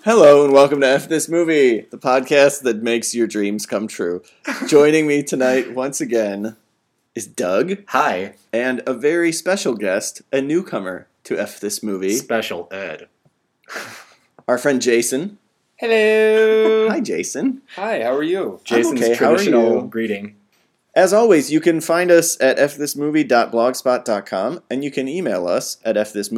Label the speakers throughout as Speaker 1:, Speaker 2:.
Speaker 1: Hello and welcome to F This Movie, the podcast that makes your dreams come true. Joining me tonight once again is Doug.
Speaker 2: Hi.
Speaker 1: And a very special guest, a newcomer to F This Movie.
Speaker 2: Special Ed.
Speaker 1: Our friend Jason.
Speaker 3: Hello.
Speaker 1: Hi, Jason.
Speaker 3: Hi, how are you?
Speaker 2: Jason's
Speaker 1: okay.
Speaker 2: traditional greeting.
Speaker 1: As always, you can find us at fthismovie.blogspot.com, and you can email us at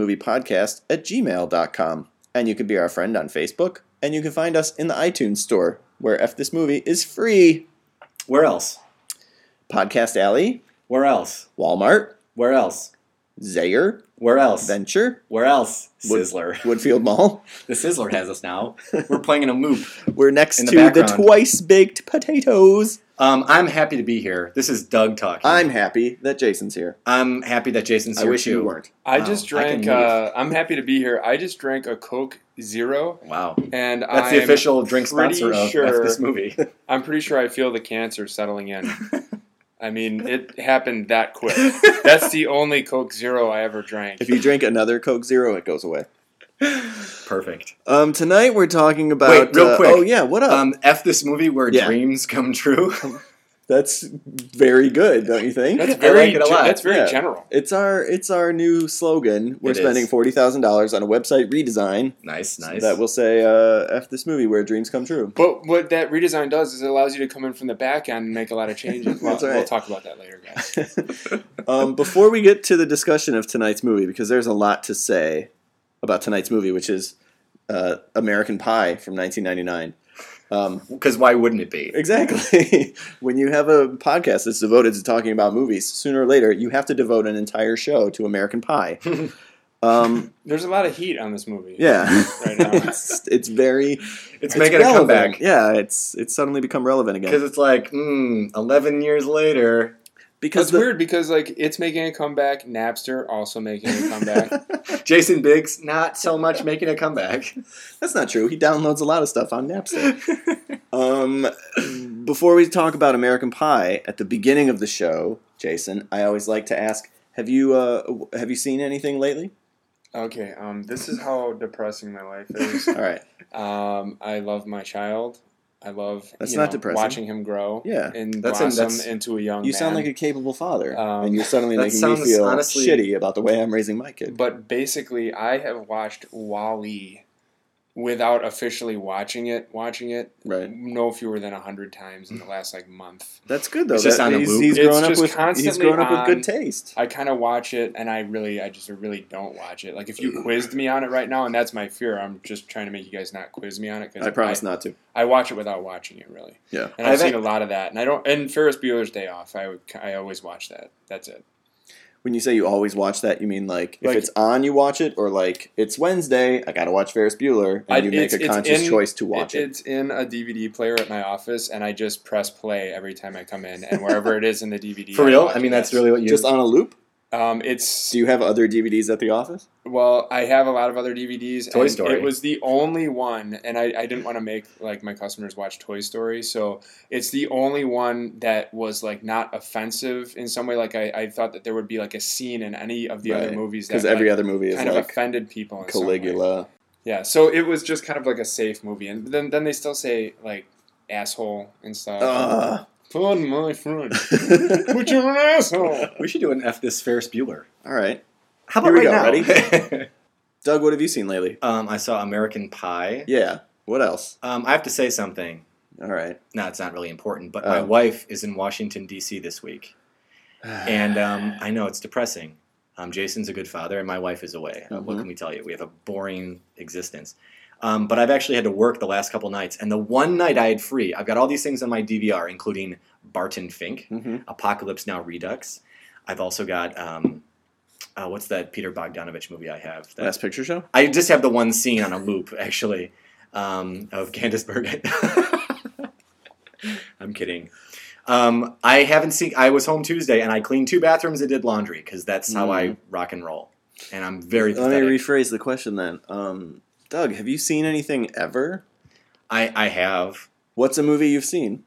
Speaker 1: fthismoviepodcast@gmail.com. And you can be our friend on Facebook, and you can find us in the iTunes store, where F This Movie is free.
Speaker 2: Where else?
Speaker 1: Podcast Alley,
Speaker 2: Where else?
Speaker 1: Walmart,
Speaker 2: Where else?
Speaker 1: Zayer,
Speaker 2: Where else?
Speaker 1: Venture,
Speaker 2: Where else? Sizzler.
Speaker 1: Woodfield Mall.
Speaker 2: The Sizzler has us now. We're playing in a loop.
Speaker 1: We're next
Speaker 2: In the
Speaker 1: to the
Speaker 2: background.
Speaker 1: twice-baked potatoes.
Speaker 2: I'm happy to be here. This is Doug talking.
Speaker 1: I'm happy that Jason's here.
Speaker 2: I'm happy that Jason's
Speaker 1: I
Speaker 2: here
Speaker 1: wish
Speaker 2: too.
Speaker 1: you weren't.
Speaker 3: I
Speaker 2: Wow,
Speaker 3: just
Speaker 2: I
Speaker 3: drank,
Speaker 2: can leave.
Speaker 3: I'm happy to be here. I just drank a Coke Zero,
Speaker 2: Wow.
Speaker 3: and
Speaker 2: That's the official drink sponsor of
Speaker 3: sure-
Speaker 2: this movie.
Speaker 3: I'm pretty sure I feel the cancer settling in. I mean, it happened that quick. That's the only Coke Zero I ever drank.
Speaker 1: If you drink another Coke Zero, it goes away.
Speaker 2: Perfect.
Speaker 1: Tonight we're talking about...
Speaker 2: Wait, real quick.
Speaker 1: Oh, yeah, what up?
Speaker 2: F this movie where
Speaker 1: Yeah.
Speaker 2: dreams come true.
Speaker 1: That's very good, don't you think?
Speaker 3: That's
Speaker 2: I
Speaker 3: very,
Speaker 2: like it a lot.
Speaker 3: that's very
Speaker 1: Yeah.
Speaker 3: general.
Speaker 1: It's our new slogan. We're
Speaker 2: It
Speaker 1: spending
Speaker 2: is.
Speaker 1: $40,000 on a website redesign
Speaker 2: Nice.
Speaker 1: that will say, F this movie where dreams come true.
Speaker 3: But what that redesign does is it allows you to come in from the back end and make a lot of changes. Well,
Speaker 1: That's right.
Speaker 3: We'll talk about that later, guys.
Speaker 1: Before we get to the discussion of tonight's movie, because there's a lot to say about tonight's movie, which is American Pie from 1999.
Speaker 2: Because why wouldn't it be?
Speaker 1: Exactly. When you have a podcast that's devoted to talking about movies, sooner or later you have to devote an entire show to American Pie.
Speaker 3: There's a lot of heat on this movie.
Speaker 1: Yeah,
Speaker 3: Right now.
Speaker 1: it's very.
Speaker 2: It's making a
Speaker 1: relevant.
Speaker 2: comeback.
Speaker 1: Yeah, it's suddenly become relevant
Speaker 2: Because
Speaker 1: again.
Speaker 2: it's like, 11 years later.
Speaker 1: Because
Speaker 3: It's weird because like it's making a comeback. Napster also making a comeback.
Speaker 2: Jason Biggs, not so much making a comeback.
Speaker 1: that's not true. He downloads a lot of stuff on Napster. Before we talk about American Pie, at the beginning of the show, Jason, I always like to ask: Have you seen anything lately?
Speaker 3: Okay, this is how depressing my life is.
Speaker 1: All right.
Speaker 3: I love my child. I love
Speaker 1: That's not depressing.
Speaker 3: watching him grow.
Speaker 1: Yeah.
Speaker 3: and
Speaker 2: That's
Speaker 3: blossom
Speaker 2: that's-
Speaker 3: into a young
Speaker 1: You
Speaker 3: man.
Speaker 1: sound like a capable father,
Speaker 3: Um,
Speaker 1: and you're suddenly
Speaker 2: that
Speaker 1: making me
Speaker 2: sounds
Speaker 1: feel
Speaker 2: honestly-
Speaker 1: shitty about the way I'm raising my kid.
Speaker 3: But basically, I have watched WALL-E without officially watching it.
Speaker 1: Right.
Speaker 3: No fewer than 100 times in the last month.
Speaker 1: That's good though.
Speaker 2: It's just on a
Speaker 1: he's,
Speaker 2: loop.
Speaker 1: he's
Speaker 3: It's
Speaker 1: grown up
Speaker 3: just
Speaker 1: with
Speaker 3: constantly on.
Speaker 1: good taste.
Speaker 3: I kind of watch it, and I just really don't watch it. Like if you quizzed me on it right now, and that's my fear. I'm just trying to make you guys not quiz me on it. Cause
Speaker 1: I promise not to.
Speaker 3: I watch it without watching it, really.
Speaker 1: Yeah.
Speaker 3: And I've
Speaker 2: I've
Speaker 3: seen
Speaker 2: had-
Speaker 3: a lot of that, and I don't. And Ferris Bueller's Day Off, I always watch that. That's it.
Speaker 1: When you say you always watch that, you mean like if
Speaker 3: Like-
Speaker 1: it's on, you watch it, or like it's Wednesday, I gotta watch Ferris Bueller, and you make a conscious choice to watch it.
Speaker 3: It's in a DVD player at my office, and I just press play every time I come in, and wherever it is in the DVD.
Speaker 2: For real?
Speaker 3: watch
Speaker 2: I mean,
Speaker 3: it.
Speaker 2: that's really what you...
Speaker 1: Just on a loop?
Speaker 3: It's
Speaker 1: Do you have other DVDs at the office?
Speaker 3: well, I have a lot of other DVDs.
Speaker 2: Toy
Speaker 3: and
Speaker 2: Story.
Speaker 3: It was the only one, and I didn't want to make my customers watch Toy Story, so it's the only one that was not offensive in some way. Like I thought that there would be a scene in any of the other movies
Speaker 1: Because
Speaker 3: that
Speaker 1: every other movie is
Speaker 3: kind of
Speaker 1: like
Speaker 3: offended people. In some way.
Speaker 1: Caligula.
Speaker 3: Yeah, so it was just kind of like a safe movie, and then they still say asshole and stuff. Fun, my friend. But you're an asshole.
Speaker 2: We should do an F this Ferris Bueller.
Speaker 1: All right.
Speaker 2: How
Speaker 1: Here
Speaker 2: about
Speaker 1: we
Speaker 2: right
Speaker 1: go.
Speaker 2: now?
Speaker 1: Ready? Doug, what have you seen lately?
Speaker 2: I saw American Pie.
Speaker 1: Yeah. What else?
Speaker 2: I have to say something.
Speaker 1: All right.
Speaker 2: No, it's not really important, but my
Speaker 1: Oh.
Speaker 2: wife is in Washington, D.C. this week. And I know it's depressing. Jason's a good father, and my wife is away. What can we tell you? We have a boring existence. But I've actually had to work the last couple nights. And the one night I had free, I've got all these things on my DVR, including Barton Fink, Apocalypse Now Redux. I've also got, what's that Peter Bogdanovich movie I have?
Speaker 1: Last Picture Show?
Speaker 2: I just have the one scene on a loop, actually, of Candice Bergen. I'm kidding. I haven't seen. I was home Tuesday and I cleaned 2 bathrooms and did laundry because that's how I rock and roll. And I'm very
Speaker 1: Let me
Speaker 2: pathetic.
Speaker 1: rephrase the question then. Doug, have you seen anything ever?
Speaker 2: I have.
Speaker 1: What's a movie you've seen?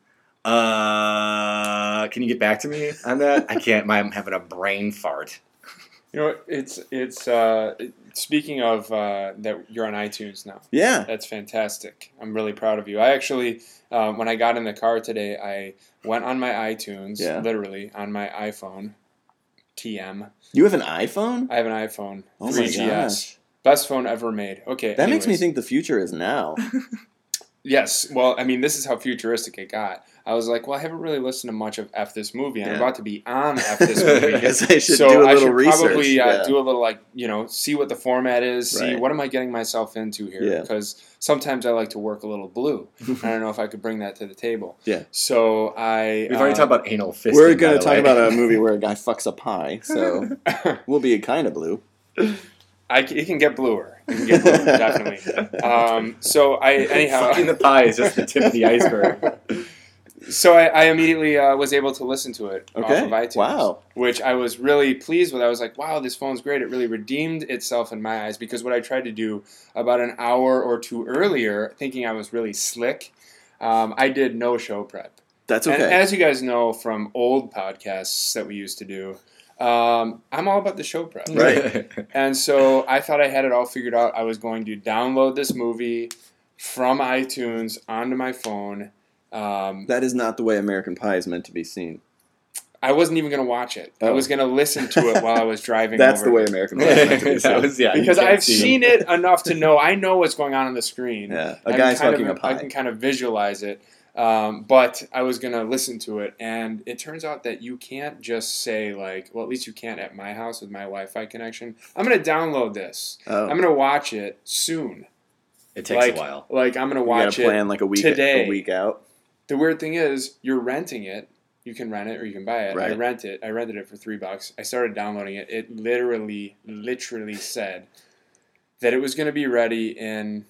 Speaker 2: Can you get back to me on that? I can't. I'm having a brain fart.
Speaker 3: You know, it's Speaking of that, you're on iTunes now.
Speaker 1: Yeah.
Speaker 3: That's fantastic. I'm really proud of you. I actually, when I got in the car today, I went on my iTunes, literally on my iPhone, TM.
Speaker 1: You have an iPhone?
Speaker 3: I have an iPhone.
Speaker 1: Oh my
Speaker 3: 3GS.
Speaker 1: gosh.
Speaker 3: Best phone ever made. Okay.
Speaker 1: That makes me think the future is now.
Speaker 3: Yes. Well, I mean, this is how futuristic it got. I was like, well, I haven't really listened to much of F This Movie. I'm about to be on F This Movie.
Speaker 1: I guess I should
Speaker 3: so
Speaker 1: do a
Speaker 3: I
Speaker 1: little
Speaker 3: should
Speaker 1: research.
Speaker 3: probably do a little, like, see what the format is, see
Speaker 1: Right.
Speaker 3: what am I getting myself into here.
Speaker 1: Yeah.
Speaker 3: Because sometimes I like to work a little blue. I don't know if I could bring that to the table.
Speaker 1: Yeah.
Speaker 3: So
Speaker 2: We've already talked about anal fisting.
Speaker 1: We're going to
Speaker 2: by
Speaker 1: talk
Speaker 2: the way.
Speaker 1: about a movie where a guy fucks a pie, so we'll be kind of blue.
Speaker 3: It can get bluer. It can get bluer, definitely. So anyhow,
Speaker 2: Fucking the pie is just the tip of the iceberg.
Speaker 3: So I immediately was able to listen to it off of iTunes.
Speaker 1: Wow.
Speaker 3: Which I was really pleased with. I was like, wow, this phone's great. It really redeemed itself in my eyes, because what I tried to do about an hour or two earlier, thinking I was really slick, I did no show prep.
Speaker 1: That's okay.
Speaker 3: And as you guys know from old podcasts that we used to do, I'm all about the show prep.
Speaker 1: Right.
Speaker 3: And so I thought I had it all figured out. I was going to download this movie from iTunes onto my phone.
Speaker 1: That is not the way American Pie is meant to be seen.
Speaker 3: I wasn't even going to watch it. I
Speaker 1: Oh.
Speaker 3: was going to listen to it while I was driving
Speaker 1: That's
Speaker 3: over
Speaker 1: the way
Speaker 3: here.
Speaker 1: American Pie is meant to be seen.
Speaker 3: Because I've seen it enough to know. I know what's going on the screen.
Speaker 1: Yeah,
Speaker 3: I
Speaker 1: a
Speaker 3: can
Speaker 1: guy's
Speaker 3: kind
Speaker 1: fucking
Speaker 3: of,
Speaker 1: a pie.
Speaker 3: I can kind of visualize it. But I was going to listen to it. And it turns out that you can't just say, like, well, at least you can't at my house with my Wi-Fi connection. I'm going to download this.
Speaker 1: Oh.
Speaker 3: I'm going to watch it soon.
Speaker 2: It takes
Speaker 3: like,
Speaker 2: a while.
Speaker 3: Like, I'm going to
Speaker 1: You
Speaker 3: watch
Speaker 1: gotta plan like a week
Speaker 3: today.
Speaker 1: out.
Speaker 3: The weird thing is, you're renting it. You can rent it or you can buy it.
Speaker 1: Right.
Speaker 3: I rented it for $3. I started downloading it. It literally said that it was going to be ready in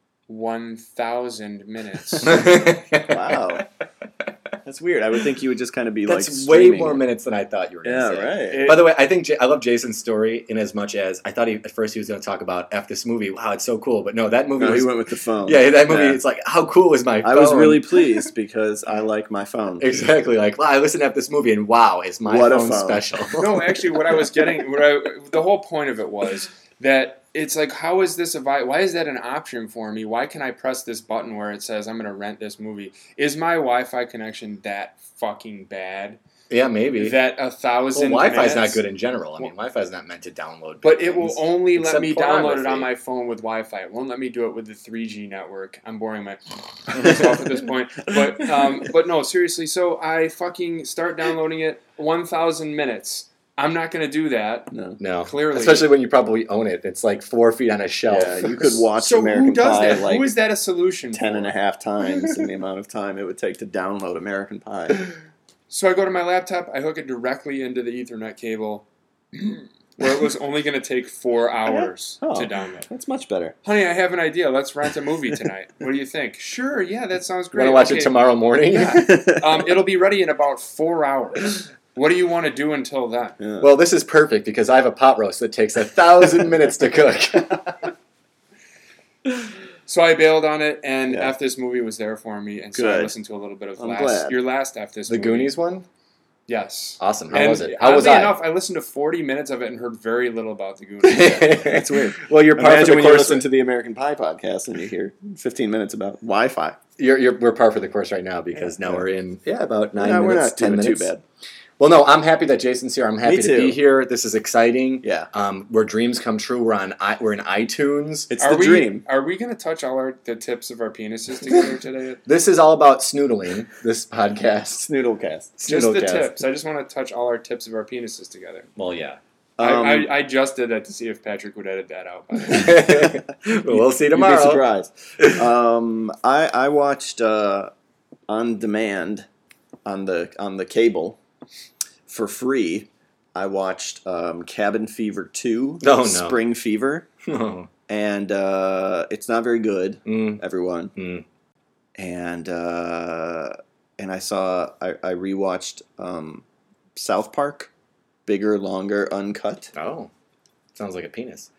Speaker 3: 1,000 minutes.
Speaker 1: Wow. That's weird. I would think you would just kind of be
Speaker 2: That's
Speaker 1: like
Speaker 2: way
Speaker 1: streaming.
Speaker 2: more minutes than I thought you were going to
Speaker 1: Yeah,
Speaker 2: say.
Speaker 1: right.
Speaker 2: By the way, I think I love Jason's story in as much as I thought at first he was going to talk about F this movie. Wow, it's so cool. But no, that movie
Speaker 1: No,
Speaker 2: was...
Speaker 1: he went with the phone.
Speaker 2: Yeah, that movie,
Speaker 1: Yeah.
Speaker 2: it's like, how cool is my phone?
Speaker 1: I was really pleased because I like my phone.
Speaker 2: Exactly. Like, wow, I listened to F this movie and wow, is my
Speaker 1: What a
Speaker 2: phone
Speaker 1: phone.
Speaker 2: special.
Speaker 3: No, actually, what I was getting, the whole point of it was that it's like, how is this why is that an option for me? Why can I press this button where it says I'm going to rent this movie? Is my Wi-Fi connection that fucking bad?
Speaker 2: Yeah, maybe.
Speaker 3: That 1,000
Speaker 2: Well, Wi-Fi is
Speaker 3: minutes?
Speaker 2: not good in general. I mean, Wi-Fi is not meant to download.
Speaker 3: But it will
Speaker 2: things,
Speaker 3: only let
Speaker 2: except
Speaker 3: me download it on
Speaker 2: pornography.
Speaker 3: my phone with Wi-Fi. It won't let me do it with the 3G network. I'm boring myself at this point. But no, seriously. So I fucking start downloading it. 1,000 minutes. I'm not going to do that.
Speaker 2: No.
Speaker 3: Clearly.
Speaker 2: Especially when you probably own it. It's like 4 feet on a shelf.
Speaker 1: Yeah, you could watch
Speaker 3: So
Speaker 1: American
Speaker 3: who does
Speaker 1: Pie
Speaker 3: that?
Speaker 1: like
Speaker 3: Who is that a solution
Speaker 1: 10
Speaker 3: for?
Speaker 1: and a half times in the amount of time it would take to download American Pie.
Speaker 3: So I go to my laptop. I hook it directly into the Ethernet cable, where it was only going to take 4 hours
Speaker 1: Oh.
Speaker 3: to download.
Speaker 1: That's much better.
Speaker 3: Honey, I have an idea. Let's rent a movie tonight. What do you think? Sure. Yeah, that sounds
Speaker 2: You
Speaker 3: great.
Speaker 2: want to watch
Speaker 3: Okay.
Speaker 2: it tomorrow morning?
Speaker 3: Yeah. It'll be ready in about 4 hours. What do you want to do until then?
Speaker 1: Yeah.
Speaker 2: Well, this is perfect because I have a pot roast that takes 1,000 minutes to cook.
Speaker 3: So I bailed on it, and
Speaker 1: Yeah.
Speaker 3: F This Movie was there for me, and so I
Speaker 1: Good.
Speaker 3: listened to a little bit of
Speaker 1: I'm glad.
Speaker 3: your last F This
Speaker 2: The
Speaker 3: Movie.
Speaker 2: Goonies one?
Speaker 3: Yes.
Speaker 2: Awesome. How
Speaker 3: And
Speaker 2: was it? How was
Speaker 3: oddly
Speaker 2: I?
Speaker 3: enough, I listened to 40 minutes of it and heard very little about the Goonies.
Speaker 1: That's weird.
Speaker 2: Well, you're par for
Speaker 1: Imagine
Speaker 2: the
Speaker 1: when you
Speaker 2: course.
Speaker 1: listen to the American Pie podcast and you hear 15 minutes about Wi-Fi.
Speaker 2: We're par for the course right now because now
Speaker 1: Yeah.
Speaker 2: we're in about 9
Speaker 1: No,
Speaker 2: minutes,
Speaker 1: we're not
Speaker 2: 10
Speaker 1: doing
Speaker 2: minutes.
Speaker 1: too bad.
Speaker 2: Well, no, I'm happy that Jason's here. I'm happy
Speaker 1: Me
Speaker 2: to be
Speaker 1: too.
Speaker 2: here. This is exciting.
Speaker 1: Yeah.
Speaker 2: Where dreams come true. We're in iTunes.
Speaker 1: It's the dream.
Speaker 3: Are we going to touch all the tips of our penises together today?
Speaker 2: This is all about snoodling. This podcast.
Speaker 1: Snoodlecast.
Speaker 3: Just the
Speaker 2: Snoodlecast.
Speaker 3: tips. I just want to touch all our tips of our penises together.
Speaker 2: Well, yeah.
Speaker 3: I just did that to see if Patrick would edit that out. By the way.
Speaker 2: We'll see
Speaker 1: You'd be
Speaker 2: tomorrow.
Speaker 1: surprised. I watched on demand on the cable for free. I watched Cabin Fever 2,
Speaker 2: Oh, no.
Speaker 1: Spring Fever,
Speaker 2: Oh.
Speaker 1: and it's not very good,
Speaker 2: Mm.
Speaker 1: everyone.
Speaker 2: Mm.
Speaker 1: And I rewatched South Park, Bigger, Longer, Uncut.
Speaker 2: Oh. Sounds like a penis.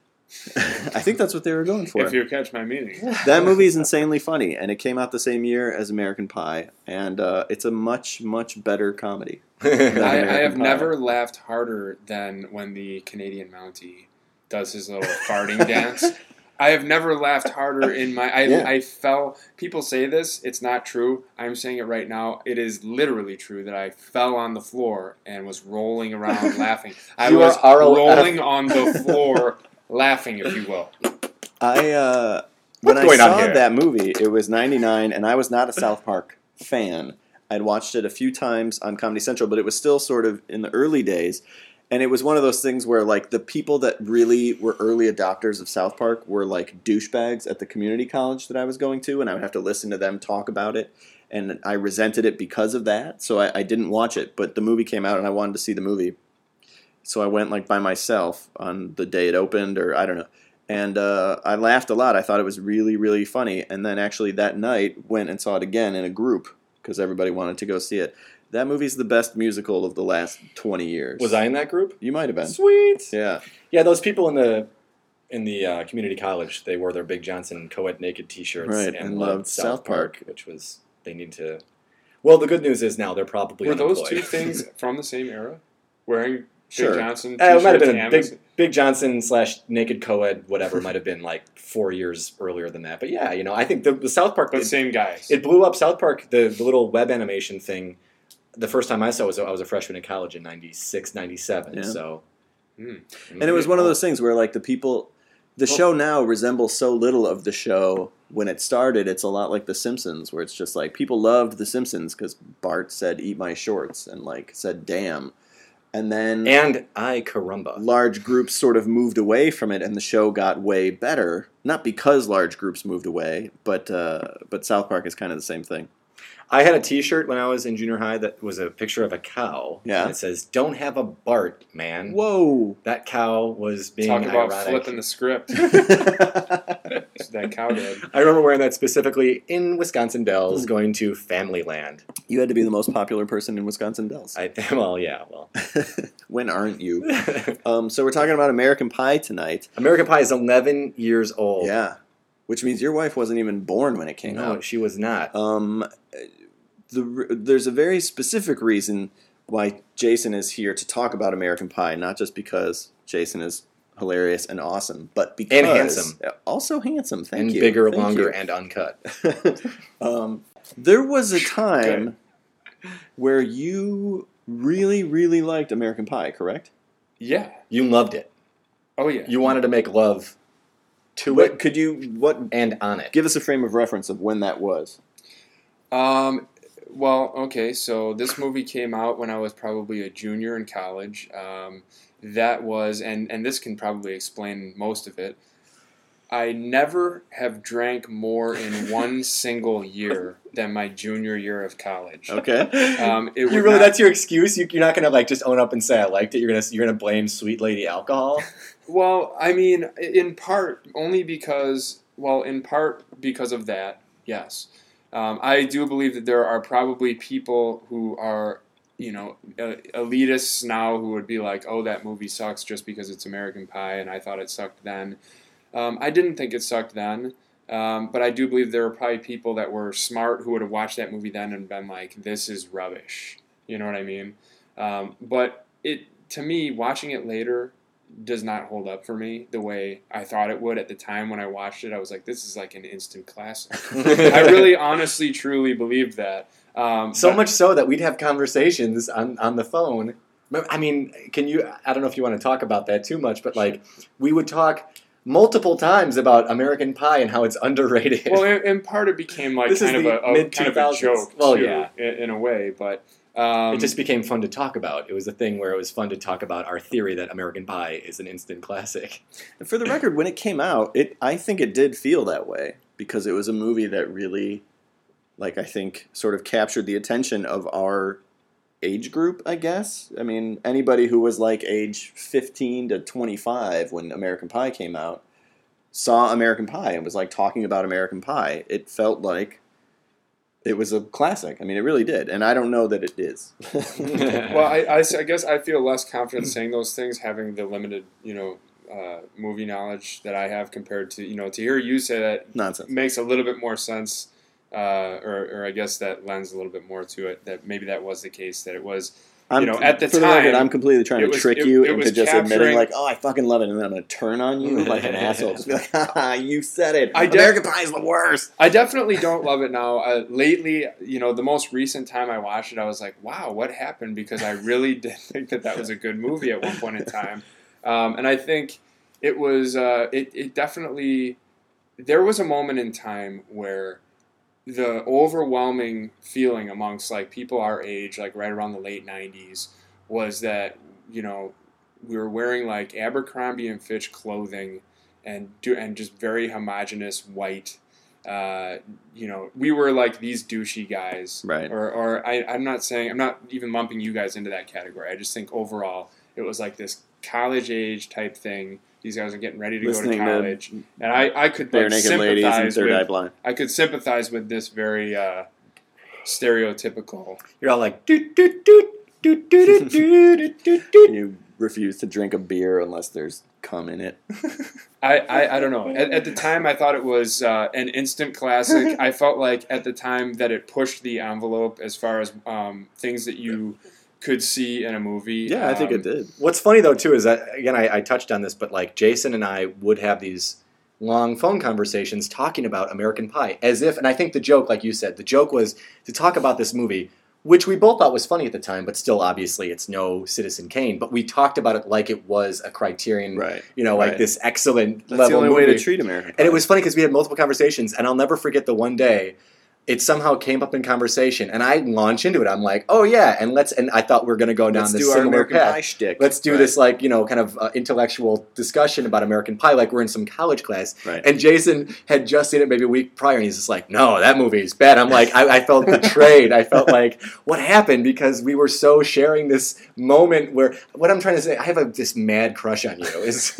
Speaker 1: I think that's what they were going for.
Speaker 3: If you catch my meaning.
Speaker 1: That movie is insanely funny, and it came out the same year as American Pie, and it's a much, much better comedy.
Speaker 3: I
Speaker 1: American
Speaker 3: have
Speaker 1: Pie.
Speaker 3: never laughed harder than when the Canadian Mountie does his little farting dance. I have never laughed harder in my. I fell. People say this. It's not true. I'm saying it right now. It is literally true that I fell on the floor and was rolling around laughing. I was rolling on the floor laughing, if you will.
Speaker 1: When I saw that movie, it was 99, and I was not a South Park fan. I'd watched it a few times on Comedy Central, but it was still sort of in the early days. And it was one of those things where, like, the people that really were early adopters of South Park were, like, douchebags at the community college that I was going to, and I would have to listen to them talk about it. And I resented it because of that, so I didn't watch it. But the movie came out, and I wanted to see the movie. So I went, like, by myself on the day it opened, or I don't know. And I laughed a lot. I thought it was really, really funny. And then actually that night went and saw it again in a group because everybody wanted to go see it. That movie's the best musical of the last 20 years.
Speaker 2: Was I in that group?
Speaker 1: You might have been.
Speaker 2: Sweet.
Speaker 1: Yeah.
Speaker 2: Yeah, those people in the community college, they wore their Big Johnson co-ed naked T-shirts and loved South Park, which was they need to. Well, the good news is now they're probably
Speaker 3: were those two things from the same era? Wearing
Speaker 1: sure.
Speaker 3: Big Johnson
Speaker 2: T-shirts? It might have been a Big Johnson / naked co-ed whatever might have been like 4 years earlier than that. But yeah, I think the South Park.
Speaker 3: But same guys.
Speaker 2: It blew up. South Park, the little web animation thing. The first time I saw it I was a freshman in college in 96, 97. Yeah. So,
Speaker 1: and it was one of those things where like the show now resembles so little of the show when it started. It's a lot like The Simpsons, where it's just like people loved The Simpsons because Bart said "eat my shorts" and like said "damn," and then
Speaker 2: I caramba.
Speaker 1: Large groups sort of moved away from it, and the show got way better. Not because large groups moved away, but South Park is kind of the same thing.
Speaker 2: I had a T-shirt when I was in junior high that was a picture of a cow.
Speaker 1: Yeah.
Speaker 2: And it says, "Don't have a Bart, man."
Speaker 1: Whoa.
Speaker 2: That cow was being
Speaker 3: Talk about
Speaker 2: ironic.
Speaker 3: flipping the script. That cow did.
Speaker 2: I remember wearing that specifically in Wisconsin Dells, going to Family Land.
Speaker 1: You had to be the most popular person in Wisconsin Dells.
Speaker 2: Well.
Speaker 1: When aren't you? So we're talking about American Pie tonight.
Speaker 2: American Pie is 11 years old.
Speaker 1: Yeah. Which means your wife wasn't even born when it came out.
Speaker 2: No, she was not.
Speaker 1: There's a very specific reason why Jason is here to talk about American Pie, not just because Jason is hilarious and awesome, but because...
Speaker 2: And handsome.
Speaker 1: Also handsome, thank you.
Speaker 2: And bigger, longer, and uncut.
Speaker 1: There was a time where you really, really liked American Pie, correct?
Speaker 3: Yeah.
Speaker 2: You loved it.
Speaker 3: Oh, yeah.
Speaker 2: You wanted to make love to it.
Speaker 1: Could you...
Speaker 2: And on it.
Speaker 1: Give us a frame of reference of when that was.
Speaker 3: Well, okay, so this movie came out when I was probably a junior in college. That was, and this can probably explain most of it, I never have drank more in one single year than my junior year of college.
Speaker 1: Okay.
Speaker 2: That's your excuse? You're not going to like just own up and say I liked it? You're gonna blame Sweet Lady alcohol?
Speaker 3: Well, I mean, in part because of that, yes. I do believe that there are probably people who are, elitists now who would be like, oh, that movie sucks just because it's American Pie, and I thought it sucked then. I didn't think it sucked then, but I do believe there were probably people that were smart who would have watched that movie then and been like, this is rubbish. You know what I mean? But to me, watching it later does not hold up for me the way I thought it would at the time when I watched it. I was like, this is like an instant classic. I really honestly, truly believed that.
Speaker 2: Much so that we'd have conversations on the phone. I mean, I don't know if you want to talk about that too much, but like we would talk multiple times about American Pie and how it's underrated.
Speaker 3: Well, in part it became like kind of a joke,
Speaker 2: well,
Speaker 3: too,
Speaker 2: yeah,
Speaker 3: in a way, but
Speaker 2: it just became fun to talk about. It was a thing where it was fun to talk about our theory that American Pie is an instant classic.
Speaker 1: And for the record, when it came out, I think it did feel that way because it was a movie that really, like, I think sort of captured the attention of our age group, I guess. I mean, anybody who was like age 15 to 25 when American Pie came out saw American Pie and was like talking about American Pie. It felt like it was a classic. I mean, it really did. And I don't know that it is.
Speaker 3: Well, I guess I feel less confident saying those things, having the limited, movie knowledge that I have compared to, to hear you say that
Speaker 1: nonsense
Speaker 3: makes a little bit more sense. Or I guess that lends a little bit more to it, that maybe that was the case, that it was at the
Speaker 1: for
Speaker 3: time,
Speaker 1: the record, I'm completely trying to trick you into just admitting, like, oh, I fucking love it, and then I'm going to turn on you like an asshole. Just be like, haha, you said it. American Pie is the worst.
Speaker 3: I definitely don't love it now. Lately, the most recent time I watched it, I was like, wow, what happened? Because I really did think that was a good movie at one point in time. And I think it was, it definitely, there was a moment in time where the overwhelming feeling amongst like people our age, like right around the late 90s, was that we were wearing like Abercrombie and Fitch clothing and just very homogenous white. We were like these douchey guys,
Speaker 1: right?
Speaker 3: Or I'm not even lumping you guys into that category. I just think overall it was like this college age type thing. These guys are getting ready to go to college, and I could like sympathize with. I could sympathize with this very stereotypical.
Speaker 2: You're all like, doot, doot, doot, doot, doot, doot, doot, doot.
Speaker 1: You refuse to drink a beer unless there's cum in it.
Speaker 3: I don't know. At the time, I thought it was an instant classic. I felt like at the time that it pushed the envelope as far as things that you could see in a movie.
Speaker 1: Yeah, I think it did.
Speaker 2: What's funny though too is that again I touched on this, but like Jason and I would have these long phone conversations talking about American Pie as if, and I think the joke, like you said, the joke was to talk about this movie, which we both thought was funny at the time, but still obviously it's no Citizen Kane. But we talked about it like it was a Criterion,
Speaker 1: right?
Speaker 2: Like this excellent
Speaker 1: That's
Speaker 2: level
Speaker 1: the only
Speaker 2: movie.
Speaker 1: way to treat American Pie.
Speaker 2: And it was funny because we had multiple conversations, and I'll never forget the one day. It somehow came up in conversation, and I launch into it. I'm like, "Oh yeah," and I thought we were going to go down this similar path. Let's do this kind of intellectual discussion about American Pie, like we're in some college class.
Speaker 1: Right.
Speaker 2: And Jason had just seen it maybe a week prior, and he's just like, "No, that movie is bad." I'm like, I felt betrayed. I felt like, what happened? Because we were so sharing this moment where what I'm trying to say, I have this mad crush on you. Is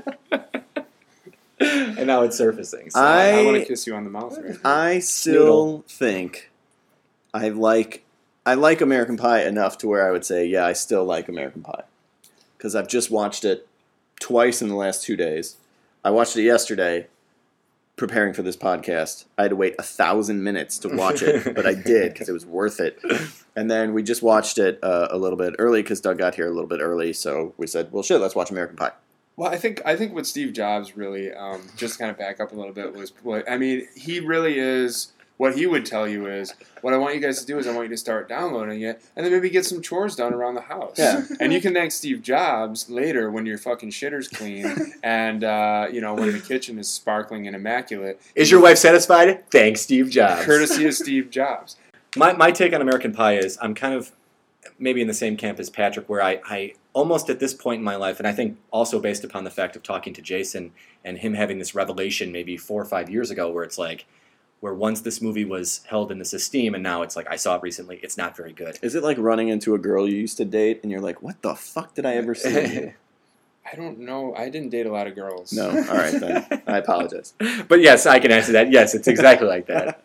Speaker 2: and now it's surfacing. So
Speaker 3: I want to kiss you on the mouth right now.
Speaker 1: I still think I like American Pie enough to where I would say, yeah, I still like American Pie. Because I've just watched it twice in the last 2 days. I watched it yesterday, preparing for this podcast. I had to wait 1,000 minutes to watch it, but I did because it was worth it. And then we just watched it a little bit early because Doug got here a little bit early, so we said, well, shit, let's watch American Pie.
Speaker 3: Well, I think what Steve Jobs really, just kind of back up a little bit, was he really is, what he would tell you is, what I want you guys to do is I want you to start downloading it and then maybe get some chores done around the house.
Speaker 1: Yeah.
Speaker 3: And you can thank Steve Jobs later when your fucking shitter's clean and, when the kitchen is sparkling and immaculate.
Speaker 2: Is your wife satisfied? Thanks, Steve Jobs.
Speaker 3: Courtesy of Steve Jobs.
Speaker 2: My take on American Pie is I'm kind of maybe in the same camp as Patrick, where I almost at this point in my life, and I think also based upon the fact of talking to Jason and him having this revelation maybe 4 or 5 years ago, where it's like, where once this movie was held in this esteem, and now it's like, I saw it recently, it's not very good.
Speaker 1: Is it like running into a girl you used to date, and you're like, what the fuck did I ever see?
Speaker 3: I don't know. I didn't date a lot of girls.
Speaker 1: No? All right, then. I apologize.
Speaker 2: But yes, I can answer that. Yes, it's exactly like that.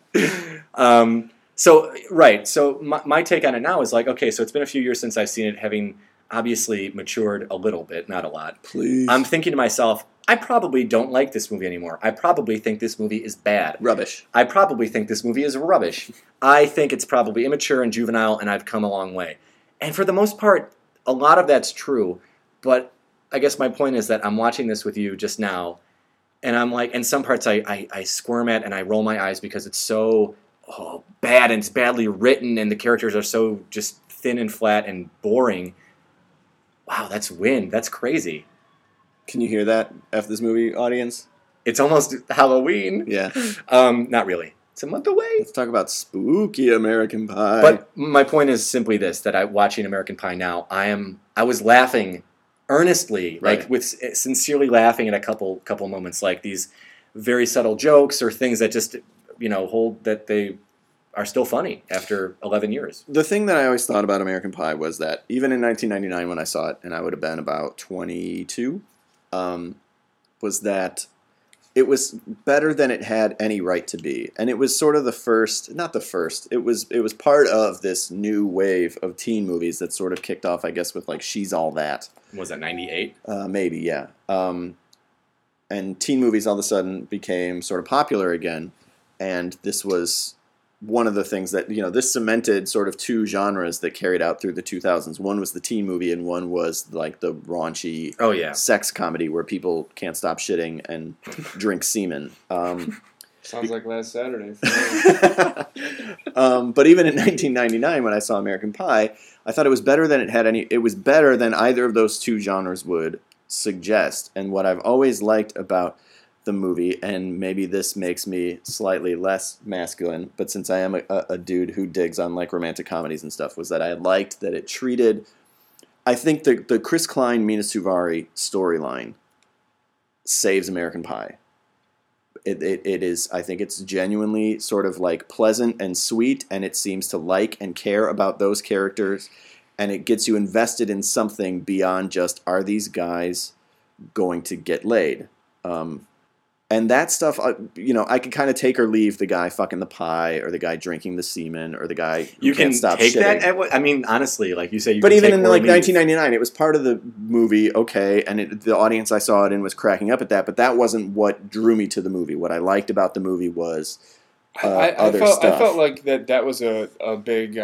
Speaker 2: So my take on it now is like, okay, so it's been a few years since I've seen it, having obviously matured a little bit, not a lot.
Speaker 1: Please.
Speaker 2: I'm thinking to myself, I probably don't like this movie anymore. I probably think this movie is bad.
Speaker 1: Rubbish.
Speaker 2: I probably think this movie is rubbish. I think it's probably immature and juvenile, and I've come a long way. And for the most part, a lot of that's true, but I guess my point is that I'm watching this with you just now, and I'm like, in some parts I squirm at and I roll my eyes because it's so bad and it's badly written and the characters are so just thin and flat and boring. Wow, that's wind. That's crazy.
Speaker 1: Can you hear that, F this movie audience?
Speaker 2: It's almost Halloween.
Speaker 1: Yeah.
Speaker 2: Not really. It's a month away.
Speaker 1: Let's talk about spooky American Pie.
Speaker 2: But my point is simply this, that watching American Pie now, I was laughing earnestly,
Speaker 1: right.
Speaker 2: like with sincerely laughing at a couple moments, like these very subtle jokes or things that just, hold that they are still funny after 11 years.
Speaker 1: The thing that I always thought about American Pie was that even in 1999 when I saw it, and I would have been about 22, was that it was better than it had any right to be. And it was sort of it was part of this new wave of teen movies that sort of kicked off, I guess, with like She's All That.
Speaker 2: Was that 98?
Speaker 1: Maybe, yeah. And teen movies all of a sudden became sort of popular again. And this was one of the things that, this cemented sort of two genres that carried out through the 2000s. One was the teen movie, and one was like the raunchy sex comedy where people can't stop shitting and drink semen.
Speaker 3: Sounds like last Saturday.
Speaker 1: But even in 1999, when I saw American Pie, I thought it was better than it was better than either of those two genres would suggest. And what I've always liked about the movie, and maybe this makes me slightly less masculine, but since I am a dude who digs on like romantic comedies and stuff, was that I liked that it treated, I think the Chris Klein, Mina Suvari storyline saves American Pie. It is, I think it's genuinely sort of like pleasant and sweet, and it seems to like and care about those characters, and it gets you invested in something beyond just, are these guys going to get laid? And that stuff, I could kind of take or leave the guy fucking the pie, or the guy drinking the semen, or the guy who can't stop shitting. You can take that. Honestly, like you say, you but
Speaker 2: can
Speaker 1: even
Speaker 2: take
Speaker 1: in like 1999, it was part of the movie, okay, and the audience I saw it in was cracking up at that. But that wasn't what drew me to the movie. What I liked about the movie was other stuff.
Speaker 3: I felt like that was a big.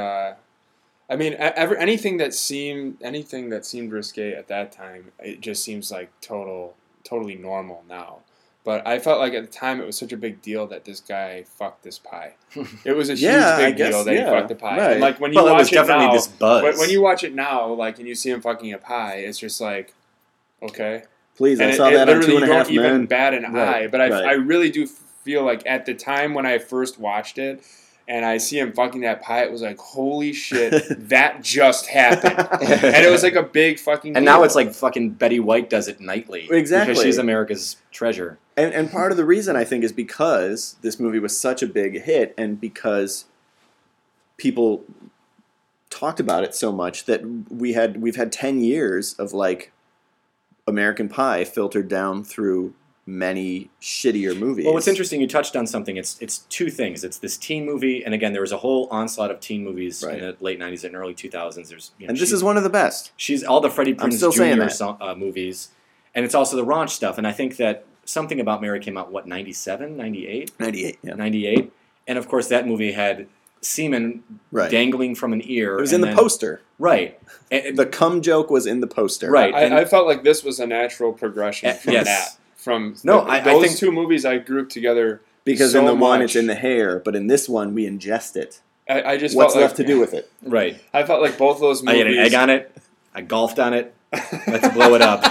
Speaker 3: Anything that seemed risque at that time, it just seems like totally normal now. But I felt like at the time it was such a big deal that this guy fucked this pie. It was a huge big deal that he fucked the pie.
Speaker 1: Right.
Speaker 3: And like when you watch it now,
Speaker 2: this buzz.
Speaker 3: When you watch it now, like and you see him fucking a pie, it's just like, okay.
Speaker 1: Please, I saw that on 2.5 Men.
Speaker 3: You don't even bat an eye. But I really do feel like at the time when I first watched it, and I see him fucking that pie, it was like, holy shit, that just happened. And it was like a big fucking deal.
Speaker 2: And now it's like fucking Betty White does it nightly.
Speaker 1: Exactly.
Speaker 2: Because she's America's treasure.
Speaker 1: And part of the reason, I think, is because this movie was such a big hit, and because people talked about it so much that we've had 10 years of like American Pie filtered down through many shittier movies.
Speaker 2: Well, what's interesting, you touched on something. It's two things. It's this teen movie, and again, there was a whole onslaught of teen movies in the late 90s and early 2000s.
Speaker 1: And this is one of the best.
Speaker 2: She's all the Freddie Prinze Jr. Movies, and it's also the raunch stuff. And I think that Something About Mary came out, 97, 98?
Speaker 1: 98, yeah.
Speaker 2: 98. And of course, that movie had semen dangling from an ear.
Speaker 1: It was in the poster.
Speaker 2: Right.
Speaker 1: The cum joke was in the poster.
Speaker 2: Right.
Speaker 3: I felt like this was a natural progression from that. I think two movies I grouped together
Speaker 1: because in the one it's in the hair, but in this one we ingest it.
Speaker 3: I just
Speaker 1: what's
Speaker 3: felt
Speaker 1: left to do with it?
Speaker 2: Right.
Speaker 3: I felt like both those movies.
Speaker 2: I ate an egg on it. I golfed on it. Let's blow it up.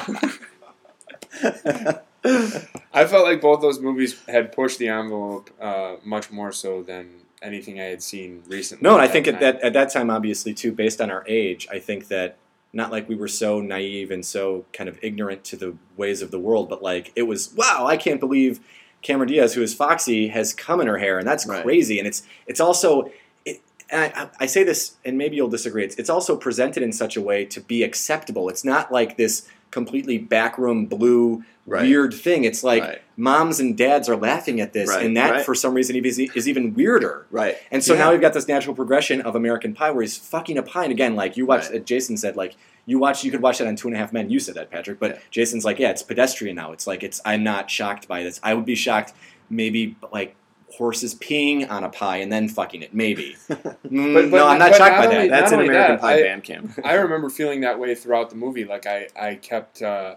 Speaker 3: I felt like both those movies had pushed the envelope much more so than anything I had seen recently.
Speaker 2: No, and I think at that time, obviously too, based on our age, I think that. Not like we were so naive and so kind of ignorant to the ways of the world, but like it was, wow, I can't believe Cameron Diaz, who is Foxy, has cum in her hair, and that's crazy. And it's also, and I say this, and maybe you'll disagree, it's also presented in such a way to be acceptable. It's not like this completely backroom blue weird thing. It's like moms and dads are laughing at this, and that for some reason is even weirder.
Speaker 1: Right.
Speaker 2: And so now we've got this natural progression of American Pie where he's fucking a pie. And again, like you watch, Jason said, like you could watch that on 2.5 Men. You said that, Patrick, but Jason's like, it's pedestrian now. It's like I'm not shocked by this. I would be shocked maybe like horses peeing on a pie and then fucking it, maybe. No, I'm not shocked by that.
Speaker 1: That's an American Pie band camp.
Speaker 3: I remember feeling that way throughout the movie. Like I kept,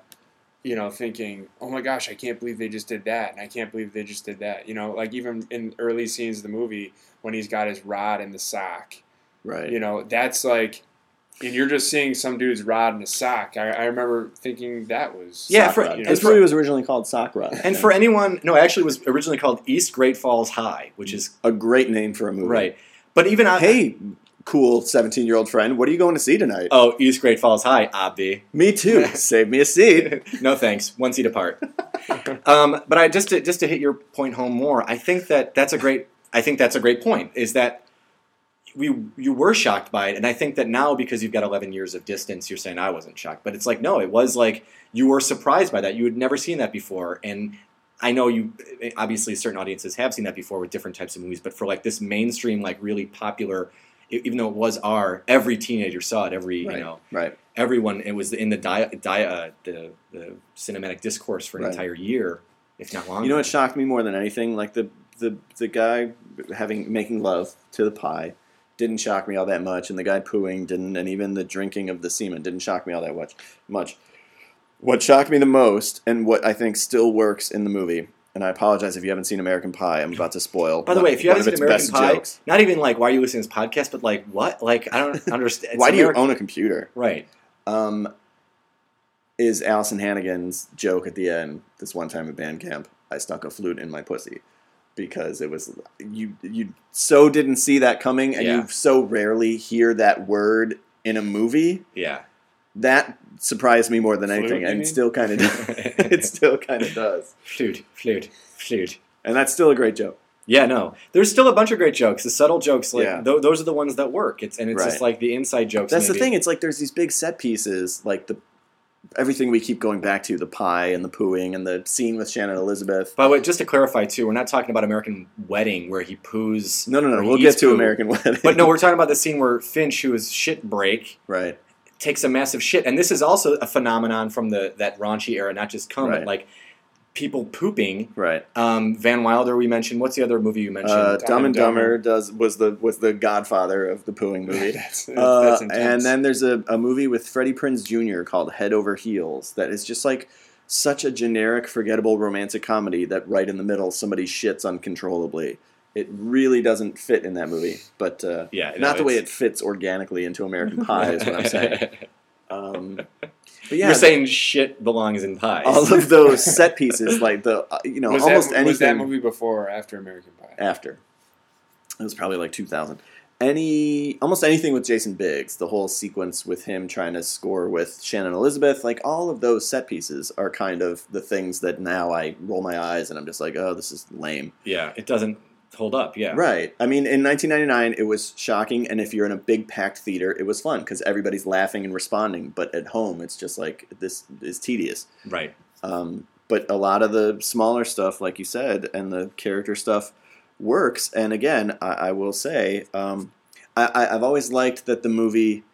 Speaker 3: thinking, oh my gosh, I can't believe they just did that, and I can't believe they just did that. Like even in early scenes of the movie when he's got his rod in the sock.
Speaker 1: Right.
Speaker 3: That's like, and you're just seeing some dude's rod in a sock. I remember thinking that was
Speaker 1: this movie was originally called Sock Rod.
Speaker 2: And for anyone, no, actually it was originally called East Great Falls High, which is
Speaker 1: a great name for a movie.
Speaker 2: Right. But even
Speaker 1: hey, cool 17-year-old friend, what are you going to see tonight?
Speaker 2: Oh, East Great Falls High, Abdi.
Speaker 1: Me too. Save me a seat.
Speaker 2: No thanks. 1 seat apart. But I just to hit your point home more, I think that's a great point. Is that you were shocked by it, and I think that now because you've got 11 years of distance, you're saying I wasn't shocked. But it's like, no, it was like you were surprised by that. You had never seen that before, and I know you obviously certain audiences have seen that before with different types of movies. But for like this mainstream, like really popular, even though it was every teenager saw it. Everyone. It was in the cinematic discourse for an entire year, if not longer.
Speaker 1: You know what shocked me more than anything? Like the the guy making love to the pie didn't shock me all that much, and the guy pooing didn't, and even the drinking of the semen didn't shock me all that much. What shocked me the most, and what I think still works in the movie, and I apologize if you haven't seen American Pie, I'm about to spoil.
Speaker 2: By the way, if you haven't seen American Pie, not even like, why are you listening to this podcast, but like, what? Like, I don't understand.
Speaker 1: Why do you own a computer?
Speaker 2: Right.
Speaker 1: Is Allison Hannigan's joke at the end, this one time at band camp, I stuck a flute in my pussy. Because it was, you so didn't see that coming, and you so rarely hear that word in a movie.
Speaker 2: Yeah.
Speaker 1: That surprised me more than anything, and it still kind of does.
Speaker 2: Flute.
Speaker 1: And that's still a great joke.
Speaker 2: Yeah, no. There's still a bunch of great jokes. The subtle jokes, like those are the ones that work. It's just like the inside jokes.
Speaker 1: That's the thing. It's like there's these big set pieces, like everything we keep going back to, the pie and the pooing and the scene with Shannon Elizabeth.
Speaker 2: By the way, just to clarify, too, we're not talking about American Wedding where he poos.
Speaker 1: No. We'll get to American Wedding.
Speaker 2: But no, we're talking about the scene where Finch, who is shit break,
Speaker 1: right,
Speaker 2: takes a massive shit. And this is also a phenomenon from that raunchy era, not just cum, but like people pooping.
Speaker 1: Right.
Speaker 2: Van Wilder, we mentioned. What's the other movie you mentioned?
Speaker 1: Dumb and Dumber was the godfather of the pooing movie. that's intense. And then there's a movie with Freddie Prinze Jr. called Head Over Heels that is just like such a generic, forgettable romantic comedy that right in the middle somebody shits uncontrollably. It really doesn't fit in that movie, but not the way it fits organically into American Pie is what I'm saying. But yeah,
Speaker 2: you're saying shit belongs in pies.
Speaker 1: All of those set pieces, like anything.
Speaker 3: Was that movie before or after American Pie?
Speaker 1: After. It was probably like 2000. Almost anything with Jason Biggs, the whole sequence with him trying to score with Shannon Elizabeth, like all of those set pieces are kind of the things that now I roll my eyes and I'm just like, oh, this is lame.
Speaker 2: Yeah, it doesn't hold up, yeah.
Speaker 1: Right. I mean, in 1999, it was shocking, and if you're in a big packed theater, it was fun because everybody's laughing and responding, but at home, it's just like, this is tedious.
Speaker 2: Right.
Speaker 1: But a lot of the smaller stuff, like you said, and the character stuff works, and again, I will say, I've always liked that the movie...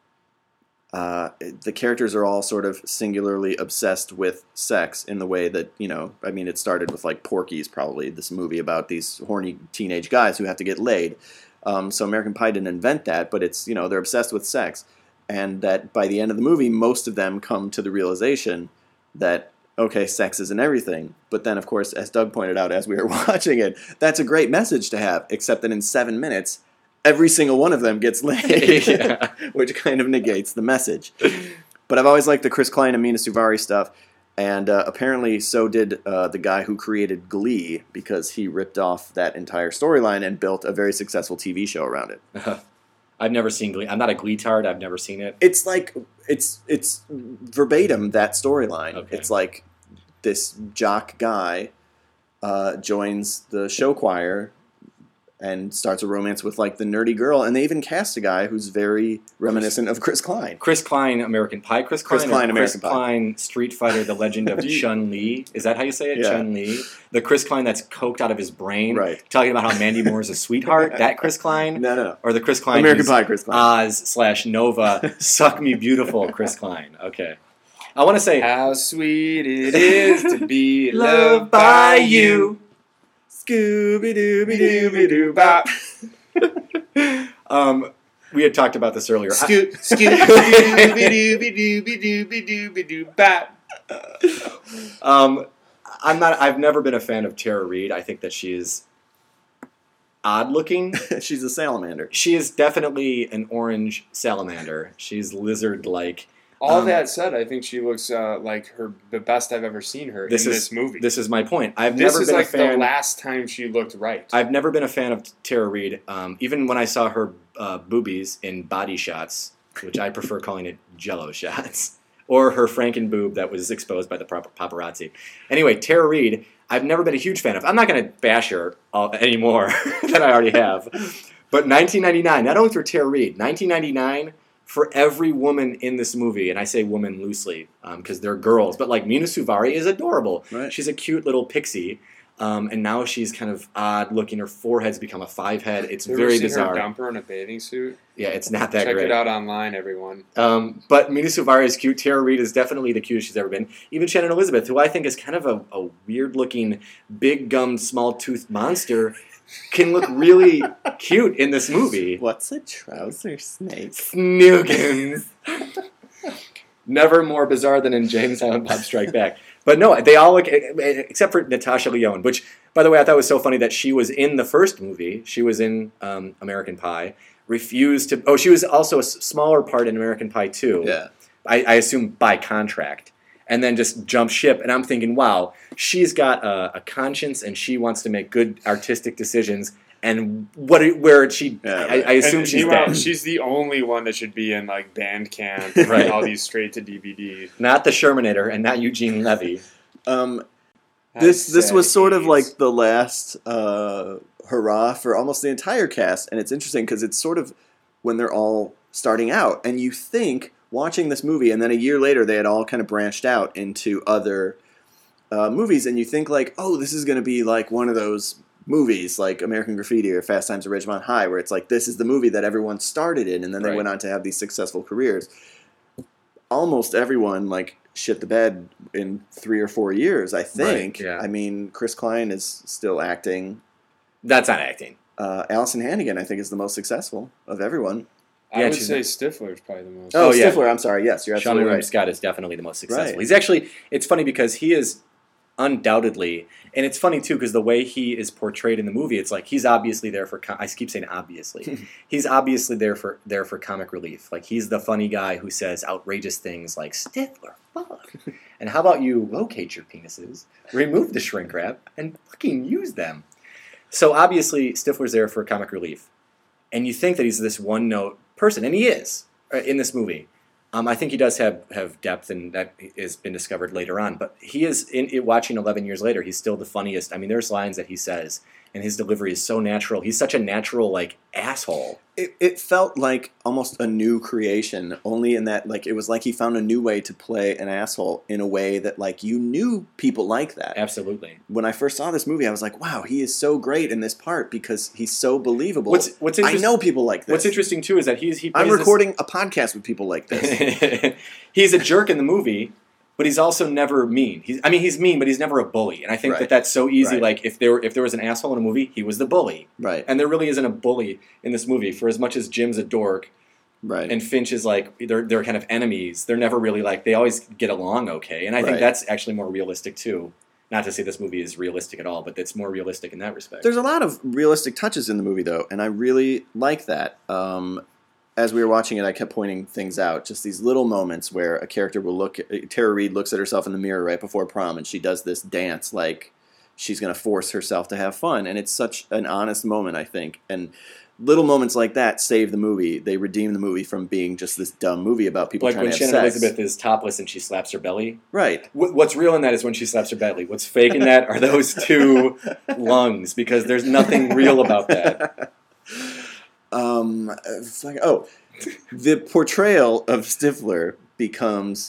Speaker 1: the characters are all sort of singularly obsessed with sex in the way that, it started with like Porky's probably, this movie about these horny teenage guys who have to get laid. So American Pie didn't invent that, but it's, they're obsessed with sex. And that by the end of the movie, most of them come to the realization that, okay, sex isn't everything. But then, of course, as Doug pointed out as we were watching it, that's a great message to have, except that in 7 minutes, every single one of them gets laid, which kind of negates the message. But I've always liked the Chris Klein and Mina Suvari stuff, and apparently so did the guy who created Glee, because he ripped off that entire storyline and built a very successful TV show around it.
Speaker 2: I've never seen Glee. I'm not a Glee-tard. I've never seen it.
Speaker 1: It's like, it's verbatim that storyline. Okay. It's like this jock guy joins the show choir and starts a romance with like the nerdy girl, and they even cast a guy who's very reminiscent of Chris Klein.
Speaker 2: Chris Klein, American Pie. Chris Klein, Street Fighter: The Legend of Chun-Li. Is that how you say it? Yeah. Chun-Li. The Chris Klein that's coked out of his brain,
Speaker 1: right?
Speaker 2: Talking about how Mandy Moore is a sweetheart. That Chris Klein.
Speaker 1: No.
Speaker 2: Or the Chris Klein.
Speaker 1: American Pie. Chris Klein.
Speaker 2: Oz/Nova. Suck Me Beautiful. Chris Klein. Okay. I want to say
Speaker 3: how sweet it is to be
Speaker 2: loved by you.
Speaker 3: Scooby-Dooby-Dooby-Doo-bop.
Speaker 2: We had talked about this earlier.
Speaker 3: Scooby-Dooby-Dooby-Dooby-Dooby-Doo-bop.
Speaker 2: I've never been a fan of Tara Reid. I think that she is odd looking.
Speaker 1: She's a salamander.
Speaker 2: She is definitely an orange salamander. She's lizard-like.
Speaker 3: All that said, I think she looks like the best I've ever seen her in this movie.
Speaker 2: This is my point.
Speaker 3: This is like the last time she looked right.
Speaker 2: I've never been a fan of Tara Reid. Even when I saw her boobies in Body Shots, which I prefer calling it Jello Shots, or her Franken boob that was exposed by the paparazzi. Anyway, Tara Reid, I've never been a huge fan of. I'm not going to bash her any more than I already have. But 1999, not only for Tara Reid, 1999... for every woman in this movie, and I say woman loosely because they're girls, but like Mina Suvari is adorable.
Speaker 1: Right.
Speaker 2: She's a cute little pixie. And now she's kind of odd looking. Her forehead's become a 5-head. It's very bizarre.
Speaker 3: Her dumper in a bathing suit?
Speaker 2: Yeah, it's not that great.
Speaker 3: Check it out online, everyone.
Speaker 2: But Mena Suvari is cute. Tara Reid is definitely the cutest she's ever been. Even Shannon Elizabeth, who I think is kind of a weird-looking, big-gummed, small-toothed monster, can look really cute in this movie.
Speaker 1: What's a trouser snake?
Speaker 2: Snoogans. Never more bizarre than in Jay and Silent Bob Strike Back. But no, they all look, except for Natasha Lyonne, which, by the way, I thought was so funny that she was in the first movie. She was in American Pie. Refused to... Oh, she was also a smaller part in American Pie 2.
Speaker 1: Yeah.
Speaker 2: I assume by contract. And then just jumped ship. And I'm thinking, wow, she's got a conscience and she wants to make good artistic decisions. And where she... Yeah, right. I assume she's dead.
Speaker 3: She's the only one that should be in like Bandcamp and all these straight to DVD.
Speaker 2: Not the Shermanator and not Eugene Levy.
Speaker 1: This was sort of like the last hurrah for almost the entire cast. And it's interesting because it's sort of when they're all starting out. And you think, watching this movie, and then a year later they had all kind of branched out into other movies. And you think like, oh, this is going to be like one of those movies like American Graffiti or Fast Times at Ridgemont High, where it's like this is the movie that everyone started in, and then they went on to have these successful careers. Almost everyone like shit the bed in 3 or 4 years, I think.
Speaker 2: Right, yeah.
Speaker 1: I mean, Chris Klein is still acting.
Speaker 2: That's not acting.
Speaker 1: Allison Hannigan, I think, is the most successful of everyone.
Speaker 3: I would say Stifler is probably the most.
Speaker 1: Oh, yeah. Stifler, I'm sorry. Yes, you're absolutely
Speaker 2: Sean
Speaker 1: right.
Speaker 2: William Scott is definitely the most successful.
Speaker 1: Right.
Speaker 2: He's actually, it's funny because he is undoubtedly, and it's funny too because the way he is portrayed in the movie, it's like he's obviously there for. I keep saying obviously, he's obviously there for comic relief. Like he's the funny guy who says outrageous things like Stifler, fuck, and how about you locate your penises, remove the shrink wrap, and fucking use them. So obviously Stifler's there for comic relief, and you think that he's this one note person, and he is in this movie. I think he does have depth, and that has been discovered later on. But he is, watching 11 years later, he's still the funniest. I mean, there's lines that he says, and his delivery is so natural. He's such a natural, like, asshole.
Speaker 1: It felt like almost a new creation, only in that, like, it was like he found a new way to play an asshole in a way that, like, you knew people like that.
Speaker 2: Absolutely.
Speaker 1: When I first saw this movie, I was like, wow, he is so great in this part because he's so believable.
Speaker 2: What's
Speaker 1: I know people like this.
Speaker 2: What's interesting, too, is that
Speaker 1: I'm recording a podcast with people like this.
Speaker 2: He's a jerk in the movie, but he's also never mean. He's mean, but he's never a bully. And I think that's so easy. Right. Like, if there was an asshole in a movie, he was the bully.
Speaker 1: Right.
Speaker 2: And there really isn't a bully in this movie. For as much as Jim's a dork,
Speaker 1: right,
Speaker 2: and Finch is like, they're kind of enemies, they're never really like, they always get along okay. And I think that's actually more realistic, too. Not to say this movie is realistic at all, but it's more realistic in that respect.
Speaker 1: There's a lot of realistic touches in the movie, though, and I really like that. As we were watching it, I kept pointing things out. Just these little moments where a character will look... Tara Reid looks at herself in the mirror right before prom, and she does this dance like she's going to force herself to have fun. And it's such an honest moment, I think. And little moments like that save the movie. They redeem the movie from being just this dumb movie about people trying to have sex.
Speaker 2: Like when Shannon Elizabeth is topless and she slaps her belly.
Speaker 1: Right.
Speaker 2: What's real in that is when she slaps her belly. What's fake in that are those two lungs, because there's nothing real about that.
Speaker 1: It's like, the portrayal of Stifler becomes,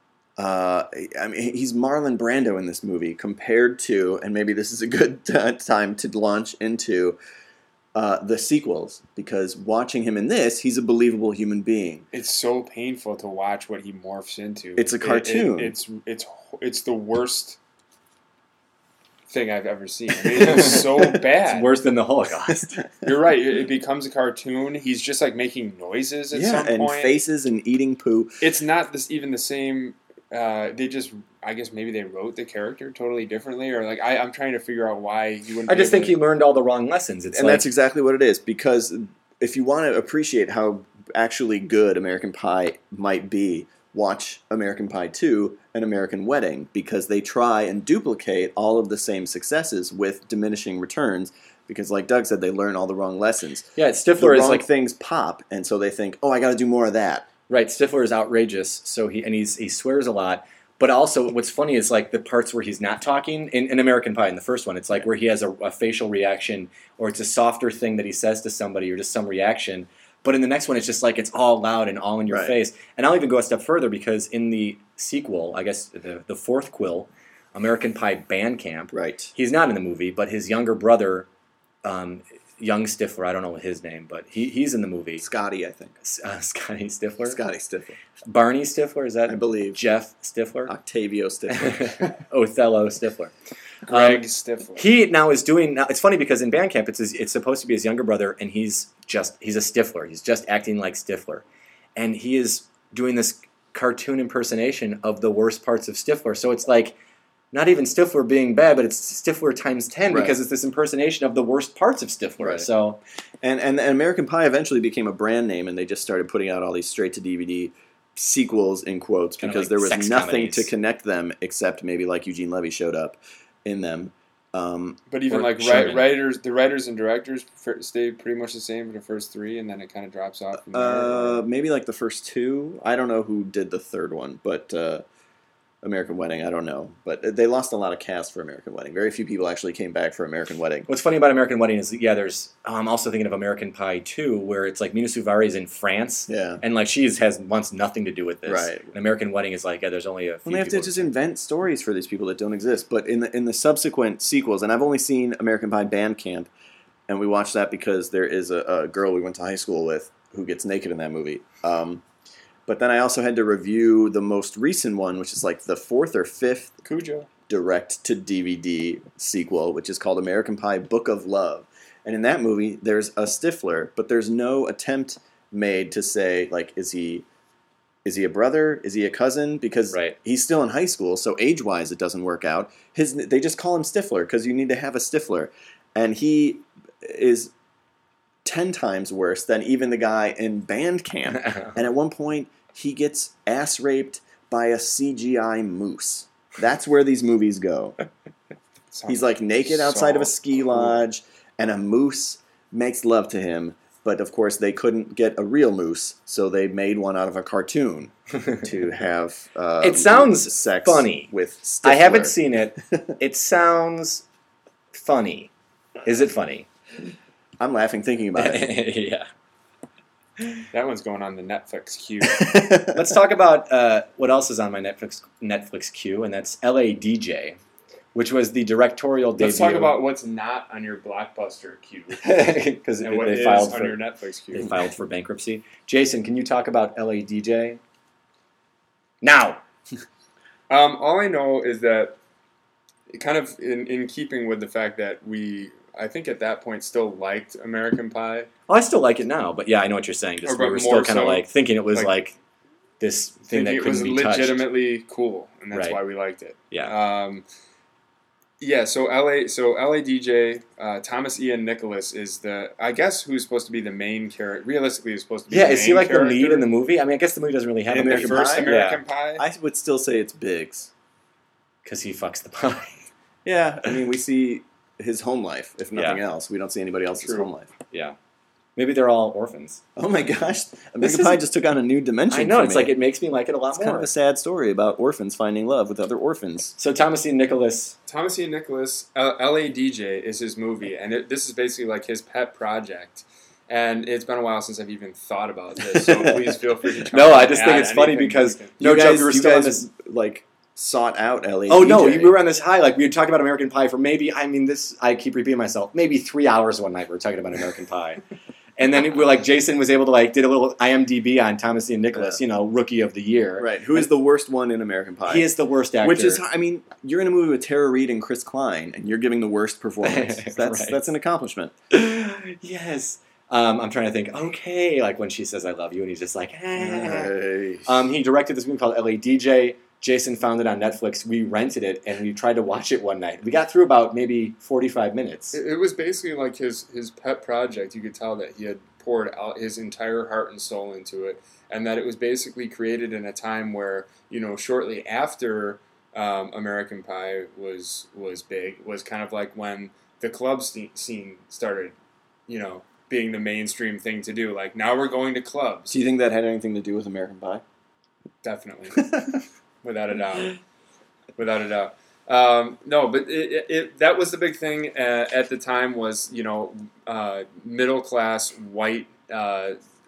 Speaker 1: he's Marlon Brando in this movie compared to, and maybe this is a good time to launch into the sequels, because watching him in this, he's a believable human being.
Speaker 3: It's so painful to watch what he morphs into.
Speaker 1: It's a cartoon.
Speaker 3: It's the worst thing I've ever seen. I mean, it's so bad.
Speaker 2: It's worse than the Holocaust.
Speaker 3: You're right. It becomes a cartoon. He's just like making noises at some point.
Speaker 1: And faces and eating poo.
Speaker 3: It's not even the same. They just, I guess maybe they wrote the character totally differently, or like I'm trying to figure out why he wouldn't.
Speaker 2: I just think he learned all the wrong lessons.
Speaker 1: That's exactly what it is. Because if you want to appreciate how actually good American Pie might be, watch American Pie 2 and American Wedding, because they try and duplicate all of the same successes with diminishing returns, because like Doug said, they learn all the wrong lessons.
Speaker 2: Yeah, Stifler is like...
Speaker 1: things pop, and so they think, I got to do more of that.
Speaker 2: Right, Stifler is outrageous, so he swears a lot, but also what's funny is like the parts where he's not talking, in American Pie, in the first one, it's like where he has a facial reaction, or it's a softer thing that he says to somebody, or just some reaction. But in the next one, it's just like it's all loud and all in your face. And I'll even go a step further, because in the sequel, I guess the fourth quill, American Pie Band Camp.
Speaker 1: Right.
Speaker 2: He's not in the movie, but his younger brother, young Stifler, I don't know his name, but he's in the movie.
Speaker 1: Scotty, I think.
Speaker 2: Scotty Stifler?
Speaker 1: Scotty Stifler.
Speaker 2: Barney Stifler, is that?
Speaker 1: I believe.
Speaker 2: Jeff Stifler?
Speaker 1: Octavio Stifler.
Speaker 2: Othello Stifler.
Speaker 3: Greg Stifler.
Speaker 2: He now is doing. Now, it's funny because in Bandcamp it's supposed to be his younger brother, and he's a Stifler. He's just acting like Stifler, and he is doing this cartoon impersonation of the worst parts of Stifler. So it's like not even Stifler being bad, but it's Stifler times 10 because it's this impersonation of the worst parts of Stifler.
Speaker 1: Right.
Speaker 2: So,
Speaker 1: and American Pie eventually became a brand name, and they just started putting out all these straight to DVD sequels in quotes because there was nothing to connect them except maybe like Eugene Levy showed up in them.
Speaker 3: But even like the writers and directors stay pretty much the same for the first three, and then it kind of drops off. From there,
Speaker 1: maybe like the first two. I don't know who did the third one, but American Wedding, I don't know. But they lost a lot of cast for American Wedding. Very few people actually came back for American Wedding.
Speaker 2: What's funny about American Wedding is, there's. I'm also thinking of American Pie 2, where it's like Mina Suvari is in France, and like she wants nothing to do with this.
Speaker 1: Right.
Speaker 2: And American Wedding is like, there's only a few.
Speaker 1: Well, they have to just invent stories for these people that don't exist. But in the subsequent sequels, and I've only seen American Pie Band Camp, and we watched that because there is a girl we went to high school with who gets naked in that movie. But then I also had to review the most recent one, which is like the fourth or fifth
Speaker 3: Cujo
Speaker 1: direct-to-DVD sequel, which is called American Pie Book of Love. And in that movie, there's a Stifler, but there's no attempt made to say, like, is he a brother? Is he a cousin? Because he's still in high school, so age-wise it doesn't work out. They just call him Stifler because you need to have a Stifler. And he is 10 times worse than even the guy in Band Camp. And at one point, he gets ass-raped by a CGI moose. That's where these movies go. He's like naked outside of a ski lodge, and a moose makes love to him. But of course, they couldn't get a real moose, so they made one out of a cartoon to have
Speaker 2: it sounds
Speaker 1: sex
Speaker 2: funny.
Speaker 1: With Stifler.
Speaker 2: I haven't seen it. It sounds funny. Is it funny?
Speaker 1: I'm laughing thinking about it.
Speaker 2: Yeah.
Speaker 3: That one's going on the Netflix queue.
Speaker 2: Let's talk about what else is on my Netflix queue, and that's L.A. DJ, which was the directorial debut.
Speaker 3: Let's talk about what's not on your Blockbuster queue.
Speaker 2: Because
Speaker 3: they filed on your Netflix queue.
Speaker 2: They filed for bankruptcy. Jason, can you talk about L.A. DJ? Now!
Speaker 3: All I know is that, kind of in keeping with the fact that I think at that point still liked American Pie.
Speaker 2: Oh, I still like it now, but yeah, I know what you're saying. Just we were still kind of like thinking it was like this thing that couldn't be touched.
Speaker 3: It was legitimately cool, and that's why we liked it.
Speaker 2: Yeah.
Speaker 3: So LA DJ, Thomas Ian Nicholas is I guess who's supposed to be the main character. Realistically, he's supposed to be.
Speaker 2: Yeah, is he like the lead in the movie? I mean, I guess the movie doesn't really have
Speaker 3: American Pie. American Pie.
Speaker 1: I would still say it's Biggs
Speaker 2: because he fucks the pie.
Speaker 1: Yeah, I mean, we see his home life, if nothing else. We don't see anybody else's home life.
Speaker 2: Yeah. Maybe they're all orphans.
Speaker 1: Oh my gosh. American Pie just took on a new dimension.
Speaker 2: I know,
Speaker 1: for
Speaker 2: it's
Speaker 1: me.
Speaker 2: like it makes me like it a lot more.
Speaker 1: It's kind of a sad story about orphans finding love with other orphans.
Speaker 2: So Thomas Ian Nicholas,
Speaker 3: L.A. DJ is his movie, and this is basically like his pet project. And it's been a while since I've even thought about this, so please feel free to
Speaker 2: No, I just think it's funny because no joke, we were still on this
Speaker 1: like sought out L.A.
Speaker 2: Oh
Speaker 1: DJ.
Speaker 2: no, we were on this high. Like we had talked about American Pie for I keep repeating myself, maybe 3 hours one night we were talking about American Pie. And then we're like, Jason was able to did a little IMDb on Thomas Ian Nicholas, Rookie of the Year.
Speaker 1: Right. Who is the worst one in American Pie?
Speaker 2: He is the worst actor.
Speaker 1: Which is, I mean, you're in a movie with Tara Reid and Chris Klein, and you're giving the worst performance. That's an accomplishment.
Speaker 2: Yes. I'm trying to think, okay, like when she says I love you, and he's just like, hey. He directed this movie called L.A. DJ. Jason found it on Netflix. We rented it, and we tried to watch it one night. We got through about maybe 45 minutes.
Speaker 3: It was basically like his pet project. You could tell that he had poured out his entire heart and soul into it, and that it was basically created in a time where, shortly after American Pie was big, was kind of like when the club scene started, being the mainstream thing to do. Like, now we're going to clubs.
Speaker 1: Do you think that had anything to do with American Pie?
Speaker 3: Definitely. Without a doubt. No, but that was the big thing at the time was, middle class white,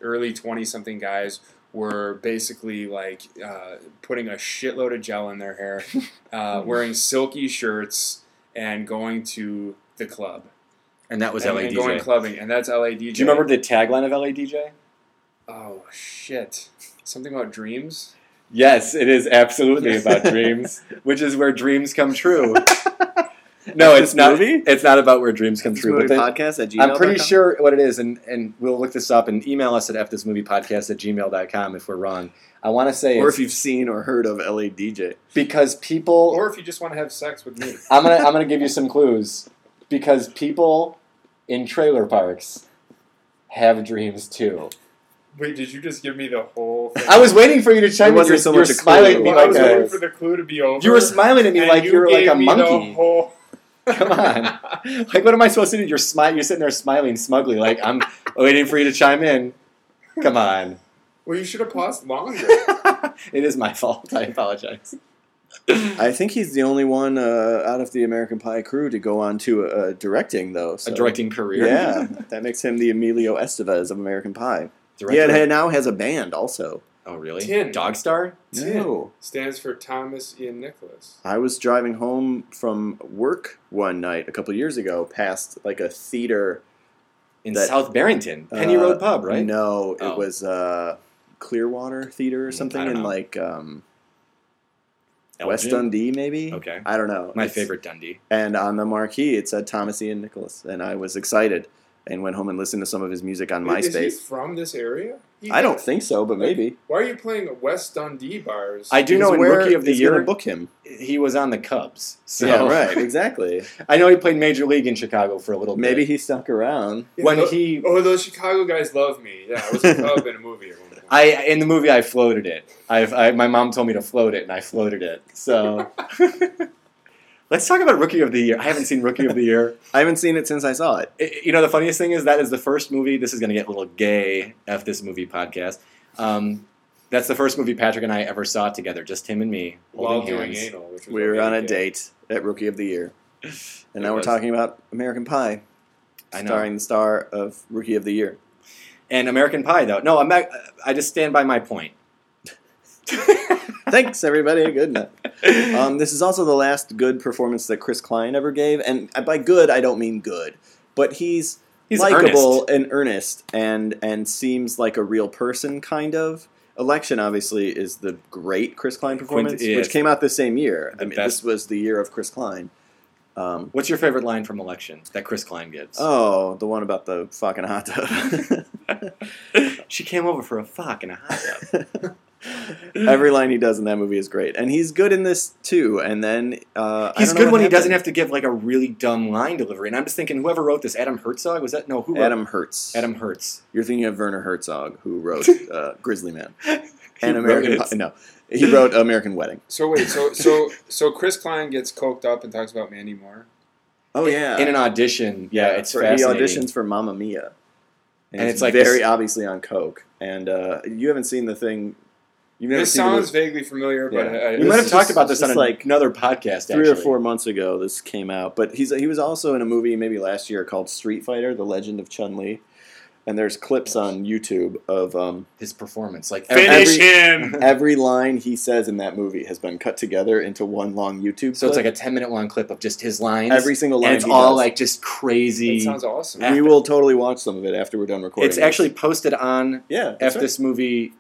Speaker 3: early 20-something guys were basically like putting a shitload of gel in their hair, wearing silky shirts, and going to the club.
Speaker 2: And that was LA DJ.
Speaker 3: And going clubbing, and that's LA DJ.
Speaker 2: Do you remember the tagline of LA DJ?
Speaker 3: Oh, shit. Something about dreams?
Speaker 2: Yes, it is absolutely about dreams, which is where dreams come true. No, it's not.
Speaker 1: Movie?
Speaker 2: It's not about where dreams come true.
Speaker 1: Movie podcast at gmail.com?
Speaker 2: I'm pretty sure what it is, and we'll look this up and email us at fthismoviepodcast@gmail.com if we're wrong. I want to say,
Speaker 1: or if you've seen or heard of LA DJ,
Speaker 2: because people,
Speaker 3: or if you just want to have sex with me.
Speaker 2: I'm gonna give you some clues, because people in trailer parks have dreams too.
Speaker 3: Wait, did you just give me the whole thing?
Speaker 2: I was waiting for you to chime in.
Speaker 1: So much
Speaker 2: smiling at me
Speaker 3: I was waiting for the clue to be over.
Speaker 2: You were smiling at me like you were like a monkey. Come on. Like, what am I supposed to do? You're sitting there smiling smugly like, I'm waiting for you to chime in. Come on.
Speaker 3: Well, you should have paused longer.
Speaker 2: It is my fault. I apologize.
Speaker 1: I think he's the only one out of the American Pie crew to go on to directing, though. So.
Speaker 2: A directing career?
Speaker 1: Yeah. That makes him the Emilio Estevez of American Pie. He now has a band also.
Speaker 2: Oh, really?
Speaker 3: TIN.
Speaker 2: Dog Star?
Speaker 1: No.
Speaker 3: Stands for Thomas Ian Nicholas.
Speaker 1: I was driving home from work one night a couple years ago past like a theater
Speaker 2: in South Barrington. Penny Road Pub, right?
Speaker 1: No, it was Clearwater Theater or something in like West Dundee, maybe?
Speaker 2: Okay.
Speaker 1: I don't know.
Speaker 2: My favorite Dundee.
Speaker 1: And on the marquee, it said Thomas Ian Nicholas, and I was excited and went home and listened to some of his music on MySpace.
Speaker 3: Is he from this area?
Speaker 1: I don't think so, but maybe.
Speaker 3: Why are you playing West Dundee bars?
Speaker 2: I do know in Rookie of the Year,
Speaker 1: going to book him.
Speaker 2: He was on the Cubs. So.
Speaker 1: Yeah, right, exactly.
Speaker 2: I know he played Major League in Chicago for a little bit.
Speaker 1: Maybe he stuck around.
Speaker 3: Yeah, those Chicago guys love me. Yeah, I was a Cub in a movie at one point.
Speaker 2: In the movie, I floated it. My mom told me to float it, and I floated it. So... Let's talk about Rookie of the Year. I haven't seen Rookie of the Year.
Speaker 1: I haven't seen it since I saw it.
Speaker 2: You know, the funniest thing is that is the first movie. This is going to get a little gay, F this movie podcast. That's the first movie Patrick and I ever saw together, just him and me.
Speaker 3: While doing anal. Which was
Speaker 1: we were on a date at Rookie of the Year. And now we're talking about American Pie. Starring the star of Rookie of the Year.
Speaker 2: And American Pie, though. No, I just stand by my point.
Speaker 1: Thanks, everybody. Good enough. This is also the last good performance that Chris Klein ever gave. And by good, I don't mean good. But he's likable and earnest and seems like a real person, kind of. Election, obviously, is the great Chris Klein performance, which came out the same year. This was the year of Chris Klein.
Speaker 2: What's your favorite line from Election that Chris Klein gives?
Speaker 1: Oh, the one about the fucking hot tub.
Speaker 2: She came over for a fuck and a hot tub.
Speaker 1: Every line he does in that movie is great, and he's good in this too. And then
Speaker 2: he's good when he doesn't have to give like a really dumb line delivery. And I'm just thinking, whoever wrote this, Adam Herzog, was that who?
Speaker 1: Adam Hertz.
Speaker 2: Adam Hertz.
Speaker 1: You're thinking of Werner Herzog, who wrote Grizzly Man and American Pie. No, he wrote American Wedding.
Speaker 3: So wait, so Chris Klein gets coked up and talks about Mandy Moore.
Speaker 1: Oh yeah,
Speaker 2: in an audition. Yeah, it's fascinating.
Speaker 1: He auditions for Mamma Mia, and it's like very obviously on coke. And you haven't seen the thing.
Speaker 3: This sounds vaguely familiar, but
Speaker 2: we might have talked about this on another podcast.
Speaker 1: 3 or 4 months ago, this came out. But he was also in a movie maybe last year called Street Fighter: The Legend of Chun-Li, and there's clips on YouTube of
Speaker 2: his performance. Like
Speaker 3: finish him.
Speaker 1: Every line he says in that movie has been cut together into one long YouTube.
Speaker 2: So
Speaker 1: clip.
Speaker 2: It's like a 10-minute long clip of just his lines.
Speaker 1: Every single line.
Speaker 2: And it's all like just crazy.
Speaker 3: That sounds awesome.
Speaker 1: We will totally watch some of it after we're done recording.
Speaker 2: It's actually posted on fthismovie.blogspot.com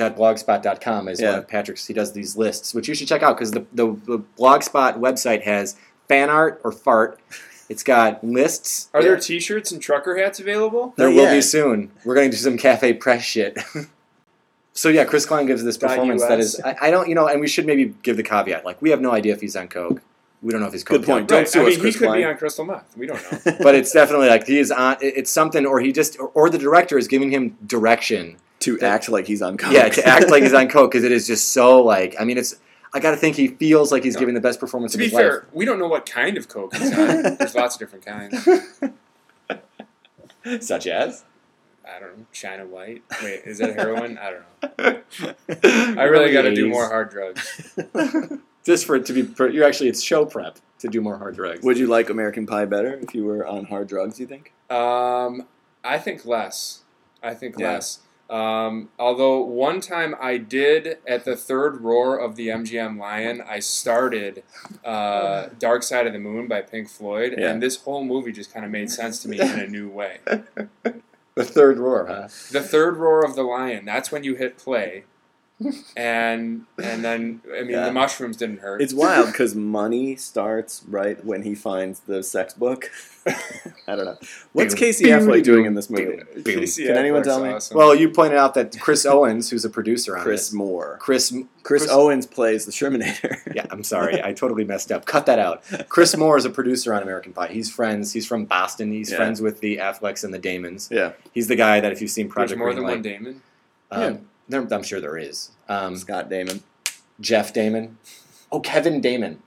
Speaker 2: is one of Patrick's. He does these lists, which you should check out because the Blogspot website has fan art or fart. It's got lists.
Speaker 3: Are there T-shirts and trucker hats available?
Speaker 2: There will be soon. We're going to do some cafe press shit. So yeah, Chris Klein gives this performance that is. I don't, and we should maybe give the caveat. Like we have no idea if he's on coke. We don't know if he's coke.
Speaker 1: Good point.
Speaker 3: Right. He could be on crystal meth. We don't know.
Speaker 2: But it's definitely like he is on. It's something, or he just, or the director is giving him direction.
Speaker 1: To act like he's on coke.
Speaker 2: Yeah, to act like he's on coke, because it is just so like, I got to think he feels like he's giving the best performance of his life.
Speaker 3: To be fair, we don't know what kind of coke he's on. There's lots of different kinds.
Speaker 2: Such as?
Speaker 3: I don't know, China White. Wait, is that heroin? I don't know. I really got to do more hard drugs.
Speaker 2: Just for it to be, it's show prep to do more hard drugs.
Speaker 1: Would you like American Pie better if you were on hard drugs, you think?
Speaker 3: I think less. Less. Although one time I did, at the third roar of the MGM Lion, I started Dark Side of the Moon by Pink Floyd, and this whole movie just kind of made sense to me in a new way.
Speaker 2: The third roar, huh?
Speaker 3: The third roar of the Lion, that's when you hit play. And then, I mean, the mushrooms didn't hurt.
Speaker 1: It's wild because money starts right when he finds the sex book. I don't know. What's Casey Affleck doing in this movie? Can anyone tell me?
Speaker 3: Awesome.
Speaker 2: Well, you pointed out that Chris Owens, who's a producer on
Speaker 1: Chris
Speaker 2: it.
Speaker 1: Moore.
Speaker 2: Chris
Speaker 1: Owens plays the Shermanator.
Speaker 2: Yeah, I'm sorry. I totally messed up. Cut that out. Chris Moore is a producer on American Pie. He's friends. He's from Boston. He's friends with the Afflecks and the Damons.
Speaker 1: Yeah.
Speaker 2: He's the guy that if you've seen Project
Speaker 3: There's more
Speaker 2: Greenlight,
Speaker 3: than one Damon?
Speaker 2: I'm sure there is.
Speaker 1: Scott Damon.
Speaker 2: Jeff Damon. Oh, Kevin Damon.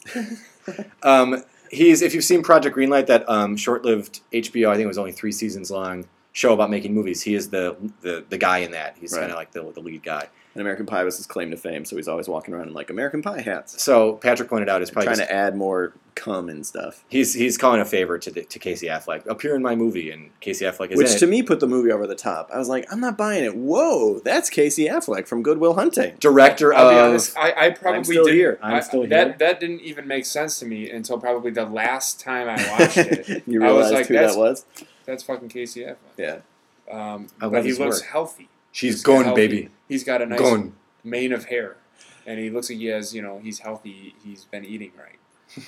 Speaker 2: If you've seen Project Greenlight, that short-lived HBO, I think it was only 3 seasons long, show about making movies, he is the guy in that. He's kind of like the lead guy.
Speaker 1: And American Pie was his claim to fame, so he's always walking around in like American Pie hats.
Speaker 2: So Patrick pointed out is probably
Speaker 1: trying to add more cum and stuff.
Speaker 2: He's calling a favor to Casey Affleck. Appear in my movie, and Casey Affleck is in it.
Speaker 1: Which to me put the movie over the top. I was like, I'm not buying it. Whoa, that's Casey Affleck from Good Will Hunting.
Speaker 2: Director
Speaker 3: I'll
Speaker 2: of...
Speaker 3: be honest, I probably
Speaker 1: I'm still
Speaker 3: didn't,
Speaker 1: here.
Speaker 2: I'm still here.
Speaker 3: That didn't even make sense to me until probably the last time I watched it.
Speaker 1: You realized who that was?
Speaker 3: That's fucking Casey Affleck.
Speaker 1: Yeah.
Speaker 3: But he looks healthy.
Speaker 2: She's gone, baby.
Speaker 3: He's got a nice
Speaker 2: gone
Speaker 3: mane of hair, and he looks like he has, he's healthy. He's been eating right.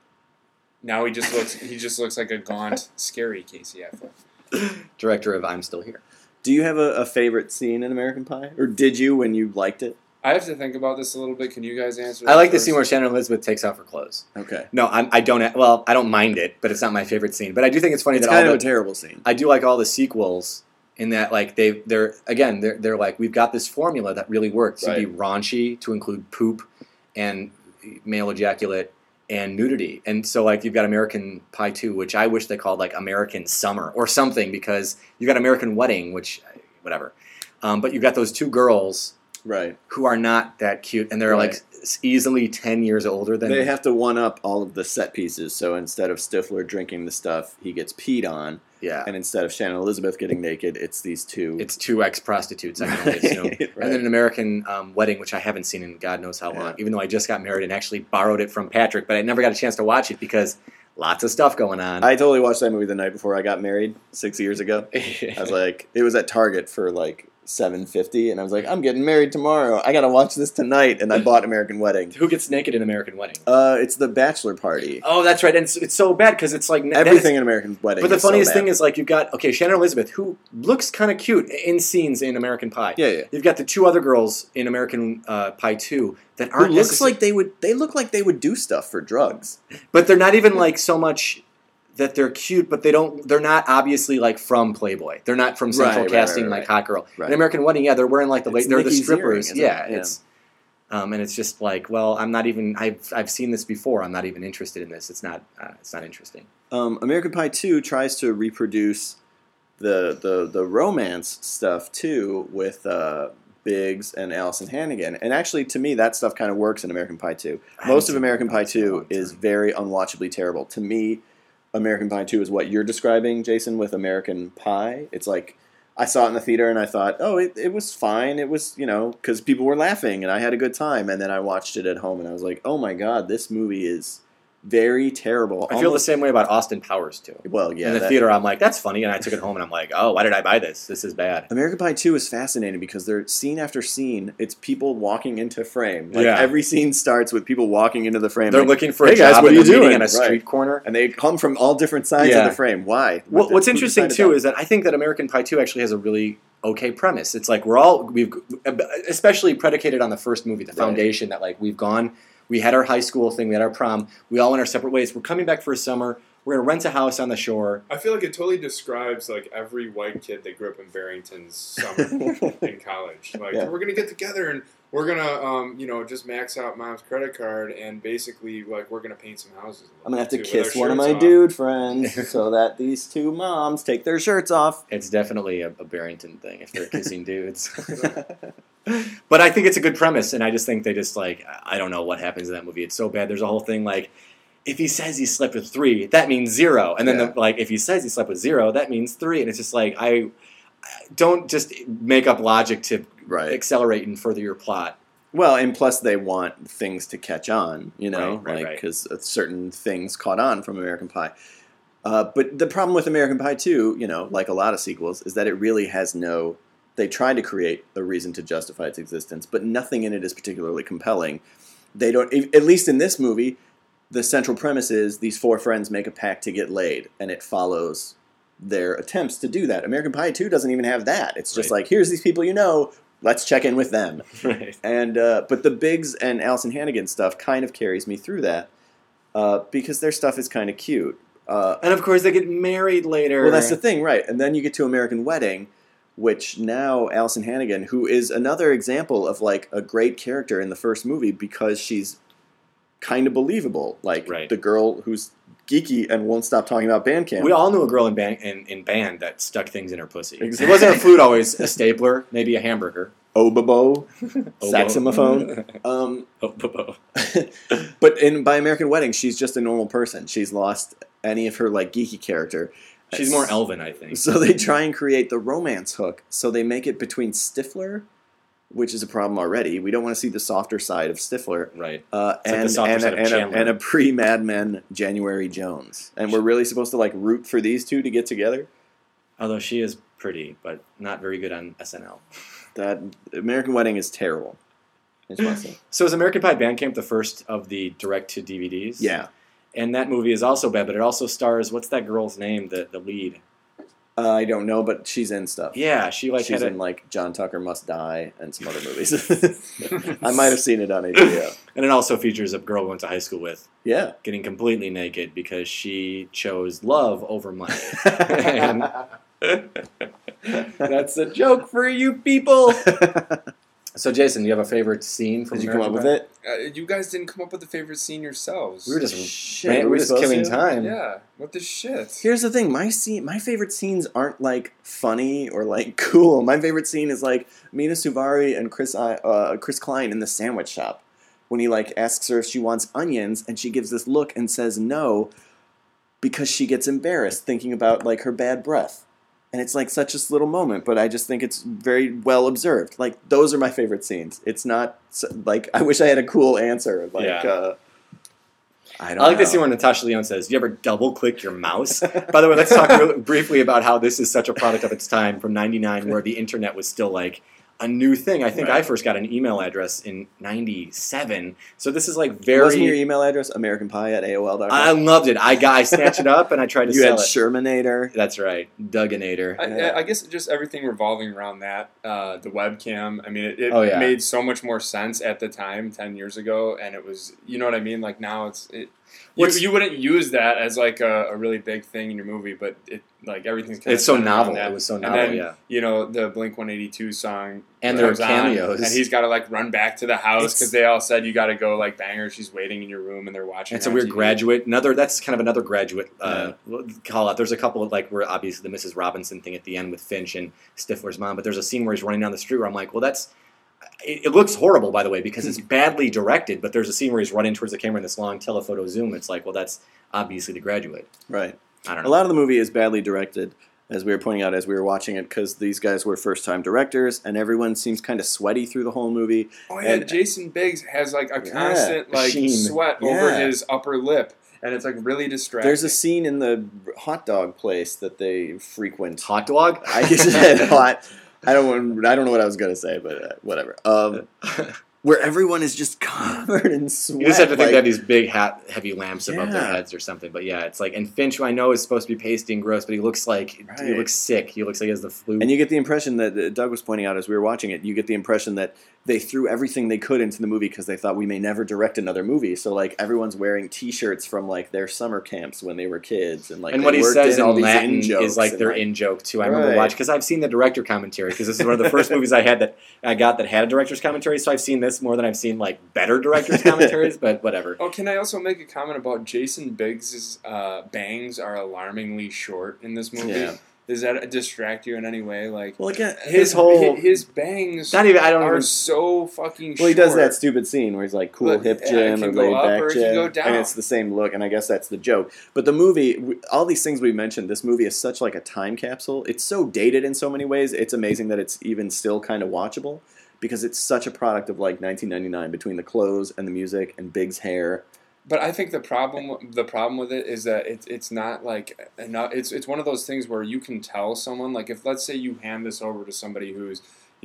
Speaker 3: Now he just looks like a gaunt, scary Casey Affleck.
Speaker 2: Director of I'm Still Here.
Speaker 1: Do you have a favorite scene in American Pie, or did you when you liked it?
Speaker 3: I have to think about this a little bit. Can you guys answer?
Speaker 2: I like the scene where Shannon Elizabeth takes off her clothes.
Speaker 1: Okay.
Speaker 2: No, I don't. Well, I don't mind it, but it's not my favorite scene. But I do think it's funny
Speaker 1: it's
Speaker 2: that
Speaker 1: kind of a terrible scene.
Speaker 2: I do like all the sequels in that, like they're like, we've got this formula that really works to be raunchy, to include poop and male ejaculate and nudity. And so like you've got American Pie 2, which I wish they called like American Summer or something, because you've got American Wedding, which whatever. But you've got those two girls who are not that cute, and they're like easily 10 years older than...
Speaker 1: They have to one-up all of the set pieces, so instead of Stifler drinking the stuff, he gets peed on.
Speaker 2: Yeah.
Speaker 1: And instead of Shannon Elizabeth getting naked, it's these two...
Speaker 2: It's two ex-prostitutes, I can only assume. And then an American Wedding, which I haven't seen in God knows how long, even though I just got married and actually borrowed it from Patrick, but I never got a chance to watch it because lots of stuff going on.
Speaker 1: I totally watched that movie the night before I got married 6 years ago. I was like... It was at Target for like $7.50, and I was like, I'm getting married tomorrow. I gotta watch this tonight, and I bought American Wedding.
Speaker 2: Who gets naked in American Wedding?
Speaker 1: It's the bachelor party.
Speaker 2: Oh, that's right, and it's so bad because it's like
Speaker 1: everything in American Wedding.
Speaker 2: But the funniest thing is like you've got Shannon Elizabeth, who looks kind of cute in scenes in American Pie.
Speaker 1: Yeah.
Speaker 2: You've got the two other girls in American Pie 2 that aren't.
Speaker 1: Who looks like they look like they would do stuff for drugs,
Speaker 2: but they're not even like so much that they're cute, but they're not obviously like from Playboy. They're not from Central Casting like Hot Girl. In American Wedding, they're wearing like they're the strippers. It's and it's just like, well, I'm not even I've seen this before. I'm not even interested in this. It's not interesting.
Speaker 1: American Pie 2 tries to reproduce the romance stuff too with Biggs and Allison Hannigan. And actually, to me, that stuff kind of works in American Pie 2. Most of American Pie 2 is very unwatchably terrible. To me, American Pie 2 is what you're describing, Jason, with American Pie. It's like, I saw it in the theater and I thought, oh, it was fine. It was, because people were laughing and I had a good time. And then I watched it at home and I was like, oh my God, this movie is very terrible.
Speaker 2: I feel the same way about Austin Powers, too.
Speaker 1: Well, yeah.
Speaker 2: In the theater, I'm like, that's funny. And I took it home and I'm like, oh, why did I buy this? This is bad.
Speaker 1: American Pie 2 is fascinating because they're scene after scene, it's people walking into frame. Every scene starts with people walking into the frame.
Speaker 2: They're looking for a job,
Speaker 1: guys, what are you doing?
Speaker 2: On a street corner.
Speaker 1: And they come from all different sides of the frame. Why?
Speaker 2: What's interesting, too, is that I think that American Pie 2 actually has a really okay premise. It's like we've especially predicated on the first movie, the foundation, that like we've gone... We had our high school thing. We had our prom. We all went our separate ways. We're coming back for a summer. We're going to rent a house on the shore.
Speaker 3: I feel like it totally describes like every white kid that grew up in Barrington's summer in college. Like we're going to get together and we're going to, just max out mom's credit card and basically like we're going to paint some houses.
Speaker 1: I'm going to have to kiss one of my dude friends so that these two moms take their shirts off.
Speaker 2: It's definitely a Barrington thing if they're kissing dudes. But I think it's a good premise, and I just think they just like, I don't know what happens in that movie. It's so bad. There's a whole thing like, if he says he slept with 3, that means 0. And then if he says he slept with 0, that means 3. And it's just like, I don't just make up logic to
Speaker 1: Right.
Speaker 2: accelerate and further your plot.
Speaker 1: Well, and plus they want things to catch on, you know,
Speaker 2: Right.
Speaker 1: because certain things caught on from American Pie. But the problem with American Pie 2, you know, like a lot of sequels, is that it really has no... They try to create a reason to justify its existence, but nothing in it is particularly compelling. They don't... At least in this movie, the central premise is these 4 friends make a pact to get laid, and it follows their attempts to do that. American Pie 2 doesn't even have that. It's just like, here's these people you know, let's check in with them.
Speaker 2: Right.
Speaker 1: And but the Biggs and Allison Hannigan stuff kind of carries me through that because their stuff is kind of cute.
Speaker 2: And of course, they get married later.
Speaker 1: Well, that's the thing, right? And then you get to American Wedding, which now Allison Hannigan, who is another example of like a great character in the first movie because she's kind of believable, like the girl who's geeky and won't stop talking about band camp.
Speaker 2: We all knew a girl in band that stuck things in her pussy. Exactly. It wasn't a flute always, a stapler, maybe a hamburger.
Speaker 1: Oboe, saxophone.
Speaker 2: Oboe.
Speaker 1: But by American Wedding, she's just a normal person. She's lost any of her like geeky character.
Speaker 2: She's more elven, I think.
Speaker 1: So they try and create the romance hook. So they make it between Stifler, which is a problem already. We don't want to see the softer side of Stifler.
Speaker 2: Right.
Speaker 1: And a pre-Mad Men January Jones. And we're really supposed to like root for these two to get together?
Speaker 2: Although she is pretty, but not very good on SNL.
Speaker 1: That American Wedding is terrible.
Speaker 2: So is American Pie Bandcamp the first of the direct-to-DVDs?
Speaker 1: Yeah.
Speaker 2: And that movie is also bad, but it also stars, what's that girl's name, the lead?
Speaker 1: I don't know, but she's in stuff.
Speaker 2: Yeah, she's
Speaker 1: in like John Tucker Must Die and some other movies. I might have seen it on HBO.
Speaker 2: And it also features a girl we went to high school with.
Speaker 1: Yeah.
Speaker 2: Getting completely naked because she chose love over money. And that's a joke for you people. So, Jason, do you have a favorite scene from
Speaker 1: Did you come up with it?
Speaker 3: You guys didn't come up with a favorite scene yourselves.
Speaker 2: We were just killing time.
Speaker 3: Yeah, what the shit?
Speaker 1: Here's the thing: my favorite scenes aren't like funny or like cool. My favorite scene is like Mina Suvari and Chris Klein in the sandwich shop when he like asks her if she wants onions, and she gives this look and says no because she gets embarrassed thinking about like her bad breath. And it's like such a little moment, but I just think it's very well observed. Like, those are my favorite scenes. It's not, like, I wish I had a cool answer. Like, I like
Speaker 2: the scene where Natasha Lyonne says, "Do you ever double-click your mouse?" By the way, let's talk briefly about how this is such a product of its time from 99, where the internet was still, like, a new thing. I think I first got an email address in 97. So this is like very...
Speaker 1: Wasn't your email address AmericanPie@AOL.com?
Speaker 2: I loved it. I snatched it up and I tried to sell it.
Speaker 1: You had Shermanator.
Speaker 2: That's right. Dugginator.
Speaker 3: I guess just everything revolving around that. The webcam. I mean, it made so much more sense at the time, 10 years ago. And it was, you know what I mean? Like now you wouldn't use that as like a really big thing in your movie, but like everything's kind of...
Speaker 2: It's so novel. It was so novel,
Speaker 3: and then, you know, the Blink-182 song...
Speaker 2: And there are cameos.
Speaker 3: And he's got to like run back to the house because they all said you got to go like bang her. She's waiting in your room and they're watching.
Speaker 2: It's a weird TV. Graduate. That's kind of another graduate call out. There's a couple of like where obviously the Mrs. Robinson thing at the end with Finch and Stifler's mom, but there's a scene where he's running down the street where I'm like, well, that's... It looks horrible, by the way, because it's badly directed, but there's a scene where he's running towards the camera in this long telephoto zoom. It's like, well, that's obviously The Graduate.
Speaker 1: Right.
Speaker 2: I don't know.
Speaker 1: A lot of the movie is badly directed, as we were pointing out as we were watching it, because these guys were first-time directors, and everyone seems kind of sweaty through the whole movie.
Speaker 3: Oh, yeah, Jason Biggs has like a constant sweat over his upper lip. And it's like really distracting.
Speaker 1: There's a scene in the hot dog place that they frequent.
Speaker 2: Hot dog?
Speaker 1: I just said hot. I don't know what I was going to say, but whatever. Where everyone is just covered in sweat.
Speaker 2: You just have to think they have these big heavy lamps above their heads or something. But yeah, it's like, and Finch, who I know is supposed to be pasty and gross, but he looks like, he looks sick. He looks like he has the flu.
Speaker 1: And you get the impression that, Doug was pointing out as we were watching it, you get the impression that they threw everything they could into the movie because they thought we may never direct another movie. So like everyone's wearing T-shirts from like their summer camps when they were kids, and like
Speaker 2: what he says in Latin is like their in joke too. I remember watching because I've seen the director commentary because this is one of the first movies I had that had a director's commentary. So I've seen this more than I've seen like better director's commentaries, but whatever.
Speaker 3: Oh, can I also make a comment about Jason Biggs' bangs are alarmingly short in this movie?
Speaker 1: Yeah.
Speaker 3: Does that distract you in any way? Like,
Speaker 1: well, again,
Speaker 3: his bangs are so fucking short.
Speaker 1: Well, he does that stupid scene where he's like cool hip Jim or laid back Jim, and it's the same look, and I guess that's the joke. But the movie, all these things we mentioned, this movie is such like a time capsule. It's so dated in so many ways. It's amazing that it's even still kind of watchable because it's such a product of like 1999 between the clothes and the music and Big's hair.
Speaker 3: But I think the problem with it is that it's not like enough. It's one of those things where you can tell someone, like, if let's say you hand this over to somebody who's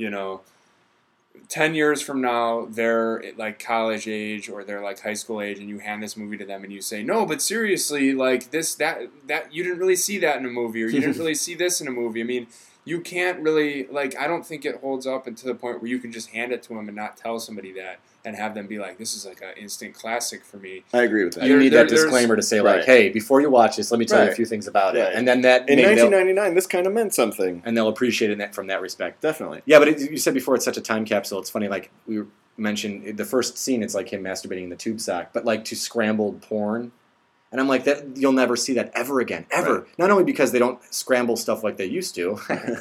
Speaker 3: 10 years from now they're like college age or they're like high school age, and you hand this movie to them and you say, no, but seriously, like that you didn't really see that in a movie, or you didn't really see this in a movie. I mean, you can't really, like, I don't think it holds up to the point where you can just hand it to them and not tell somebody that and have them be like, this is like an instant classic for me.
Speaker 1: I agree with that.
Speaker 2: You need that disclaimer to say, like, hey, before you watch this, let me tell you a few things about it. And then that...
Speaker 1: In 1999, this kind of meant something.
Speaker 2: And they'll appreciate it from that respect.
Speaker 1: Definitely.
Speaker 2: Yeah, but you said before it's such a time capsule. It's funny, like, we mentioned the first scene, it's like him masturbating in the tube sock, but like to scrambled porn. And I'm like, that you'll never see that ever again, ever. Right. Not only because they don't scramble stuff like they used to,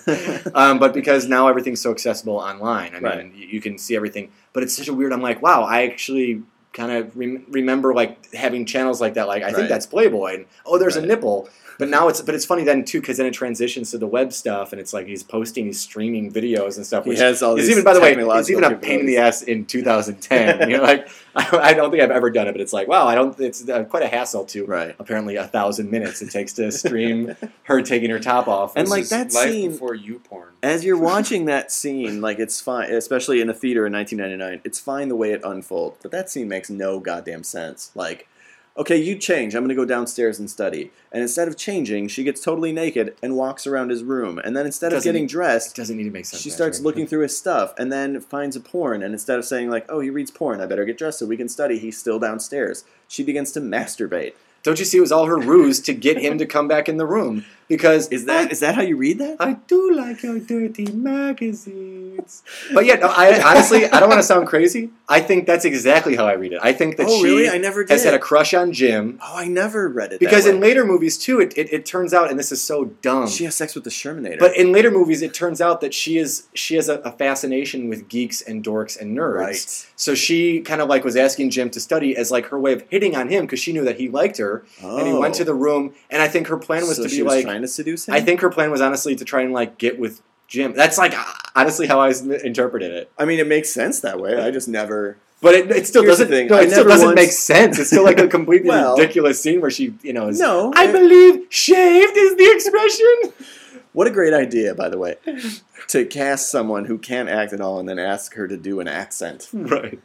Speaker 2: but because now everything's so accessible online. I mean, you can see everything. But it's such a weird. I'm like, wow, I actually kind of remember like having channels like that. Like, I think that's Playboy, and there's a nipple. But now it's funny then too, because then it transitions to the web stuff, and it's like he's streaming videos and stuff. Which
Speaker 1: he has all these
Speaker 2: even, by the way, it's even a pain in the ass in 2010. Like, I don't think I've ever done it, but it's like, wow, it's quite a hassle to apparently 1,000 minutes it takes to stream her taking her top off.
Speaker 1: And like that scene
Speaker 3: before you porn.
Speaker 1: As you're watching that scene, like, it's fine, especially in a theater in 1999. It's fine the way it unfolds, but that scene makes no goddamn sense. Like, okay, you change. I'm going to go downstairs and study. And instead of changing, she gets totally naked and walks around his room. And then instead of getting dressed,
Speaker 2: it doesn't need to make sense.
Speaker 1: She starts looking through his stuff and then finds a porn. And instead of saying, like, oh, he reads porn, I better get dressed so we can study, he's still downstairs. She begins to masturbate.
Speaker 2: Don't you see it was all her ruse to get him to come back in the room? Because
Speaker 1: is that how you read that?
Speaker 2: I do like your dirty magazines. But yeah, no, I honestly, I don't want to sound crazy. I think that's exactly how I read it. I think that
Speaker 1: really? I never did.
Speaker 2: Has had a crush on Jim.
Speaker 1: Oh, I never read it
Speaker 2: because in later movies too, it turns out, and this is so dumb.
Speaker 1: She has sex with the Shermanator.
Speaker 2: But in later movies, it turns out that she has a fascination with geeks and dorks and nerds. Right. So she kind of like was asking Jim to study as like her way of hitting on him because she knew that he liked her, and he went to the room, and I think her plan was to be like
Speaker 1: trying to seduce him.
Speaker 2: I think her plan was honestly to try and like get with Jim. That's like honestly how I interpreted it.
Speaker 1: I mean, it makes sense that way. I just never.
Speaker 2: But it still doesn't. No, it still doesn't make sense. It's still like a completely ridiculous scene where she, is.
Speaker 1: No,
Speaker 2: I believe shaved is the expression.
Speaker 1: What a great idea, by the way, to cast someone who can't act at all and then ask her to do an accent.
Speaker 2: Right.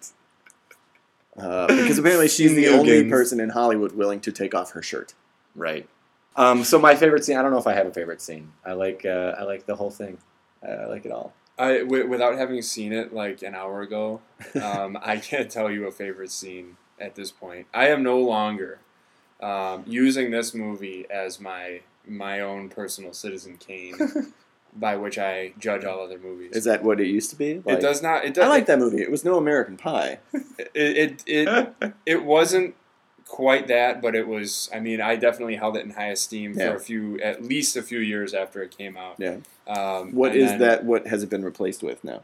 Speaker 1: Because apparently she's the only person in Hollywood willing to take off her shirt.
Speaker 2: Right. So my favorite scene. I don't know if I have a favorite scene. I like the whole thing. I like it all.
Speaker 3: Without having seen it like an hour ago, I can't tell you a favorite scene at this point. I am no longer using this movie as my own personal Citizen Kane, by which I judge all other movies.
Speaker 1: Is that what it used to be?
Speaker 3: Like, it does not.
Speaker 1: I like that movie. It was no American Pie.
Speaker 3: It wasn't quite that, but it was. I mean, I definitely held it in high esteem for at least a few years after it came out.
Speaker 1: Yeah. What has it been replaced with now?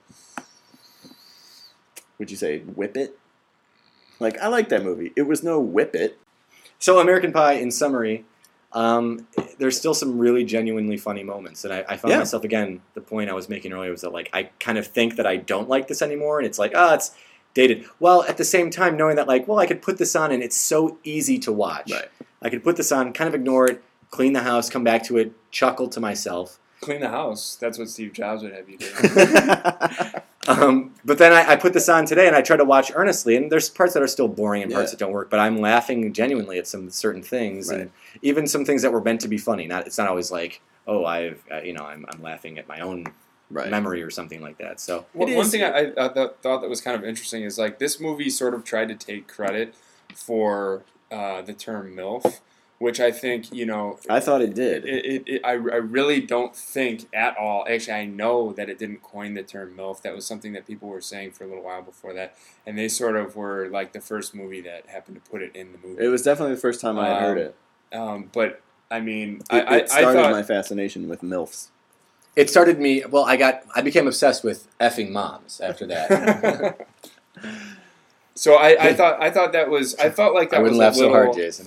Speaker 1: Would you say Whip It? Like, I like that movie. It was no Whip It.
Speaker 2: So American Pie, in summary, there's still some really genuinely funny moments, and I found myself again. The point I was making earlier was that like I kind of think that I don't like this anymore, and it's like it's dated. Well, at the same time, knowing that like, well, I could put this on and it's so easy to watch. Right. I could put this on, kind of ignore it, clean the house, come back to it, chuckle to myself.
Speaker 3: Clean the house. That's what Steve Jobs would have you do.
Speaker 2: But then I put this on today and I try to watch earnestly, and there's parts that are still boring and parts that don't work, but I'm laughing genuinely at some certain things, and even some things that were meant to be funny. It's not always like, oh, I'm laughing at my own memory or something like that. So
Speaker 3: one thing I thought that was kind of interesting is like this movie sort of tried to take credit for the term MILF, which I think,
Speaker 1: I thought it did.
Speaker 3: I really don't think at all. Actually, I know that it didn't coin the term MILF. That was something that people were saying for a little while before that. And they sort of were like the first movie that happened to put it in the movie.
Speaker 1: It was definitely the first time I had heard it.
Speaker 3: But I mean,
Speaker 1: it started my fascination with MILFs.
Speaker 2: It started me. Well, I became obsessed with effing moms after that.
Speaker 3: So I thought that was. I felt like that was.
Speaker 2: I wouldn't laugh so hard, Jason.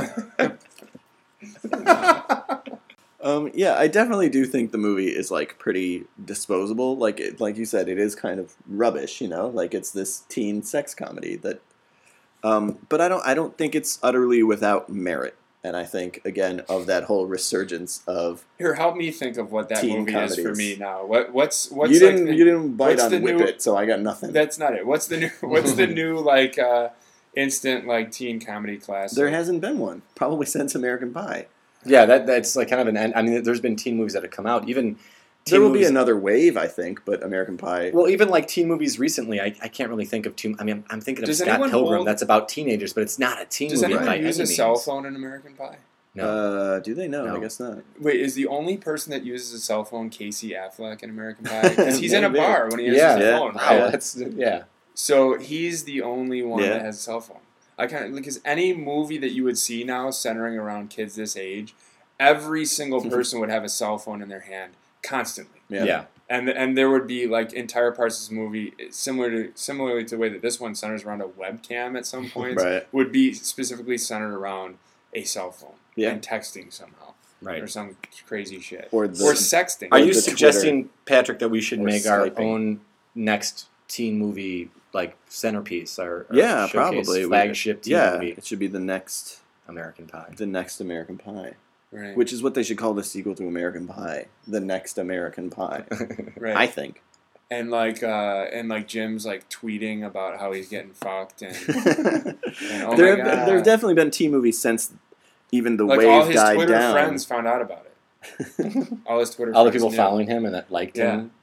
Speaker 1: Yeah, I definitely do think the movie is like pretty disposable. Like you said, it is kind of rubbish. Like it's this teen sex comedy that. But I don't think it's utterly without merit. And I think, again, of that whole resurgence of
Speaker 3: here, help me think of what that movie
Speaker 1: comedies.
Speaker 3: is for me now. What's
Speaker 1: you didn't bite on Whip It, so I got nothing.
Speaker 3: That's not it. What's the new like instant like teen comedy classic?
Speaker 1: There hasn't been one probably since American Pie.
Speaker 2: Yeah, that's like kind of an end. I mean, there's been teen movies that have come out. Even
Speaker 1: there will be another wave, I think, but American Pie.
Speaker 2: Well, even like teen movies recently, I can't really think of too. I mean, I'm thinking of Scott Pilgrim. That's about teenagers, but it's not a teen movie.
Speaker 3: Does anyone use
Speaker 2: a
Speaker 3: cell phone in American Pie?
Speaker 2: No.
Speaker 1: Do they? No, I guess not.
Speaker 3: Wait, is the only person that uses a cell phone Casey Affleck in American Pie? Because he's in a bar when he has his phone.
Speaker 2: Right?
Speaker 3: So he's the only one that has a cell phone. I kind of because any movie that you would see now centering around kids this age, every single person would have a cell phone in their hand constantly.
Speaker 2: Yeah.
Speaker 3: And there would be like entire parts of this movie similarly to the way that this one centers around a webcam at some points would be specifically centered around a cell phone and texting somehow. Right. Or some crazy shit. Or sexting.
Speaker 2: Are you suggesting, Patrick, that we should make our own next teen movie like centerpiece or
Speaker 1: probably
Speaker 2: flagship teen movie?
Speaker 1: It should be the next
Speaker 2: American Pie.
Speaker 1: The next American Pie.
Speaker 3: Right.
Speaker 1: Which is what they should call the sequel to American Pie, the next American Pie.
Speaker 3: Right.
Speaker 1: I think.
Speaker 3: And like Jim's like tweeting about how he's getting fucked and
Speaker 1: there have definitely been teen movies since even the
Speaker 3: like
Speaker 1: wave
Speaker 3: all his
Speaker 1: died
Speaker 3: Twitter
Speaker 1: down.
Speaker 3: friends found out about it. All his Twitter
Speaker 2: all
Speaker 3: friends
Speaker 2: the people
Speaker 3: knew.
Speaker 2: following him and that liked him.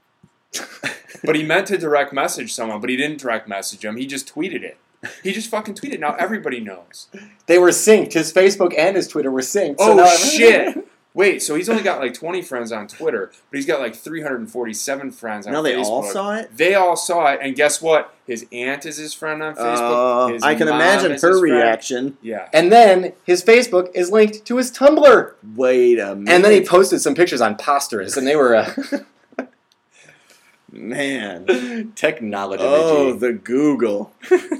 Speaker 3: But he meant to direct message someone, but he didn't direct message him. He just tweeted it. He just fucking tweeted. Now everybody knows.
Speaker 2: They were synced. His Facebook and his Twitter were synced.
Speaker 3: So shit! Wait, so he's only got like 20 friends on Twitter, but he's got like 347 friends on Facebook.
Speaker 1: Now they all saw it?
Speaker 3: They all saw it, and guess what? His aunt is his friend on Facebook.
Speaker 1: I can imagine her reaction.
Speaker 3: Yeah.
Speaker 2: And then his Facebook is linked to his Tumblr.
Speaker 1: Wait a minute.
Speaker 2: And then he posted some pictures on Posterous, and they were...
Speaker 1: Man.
Speaker 2: Technology.
Speaker 1: Oh, the Google.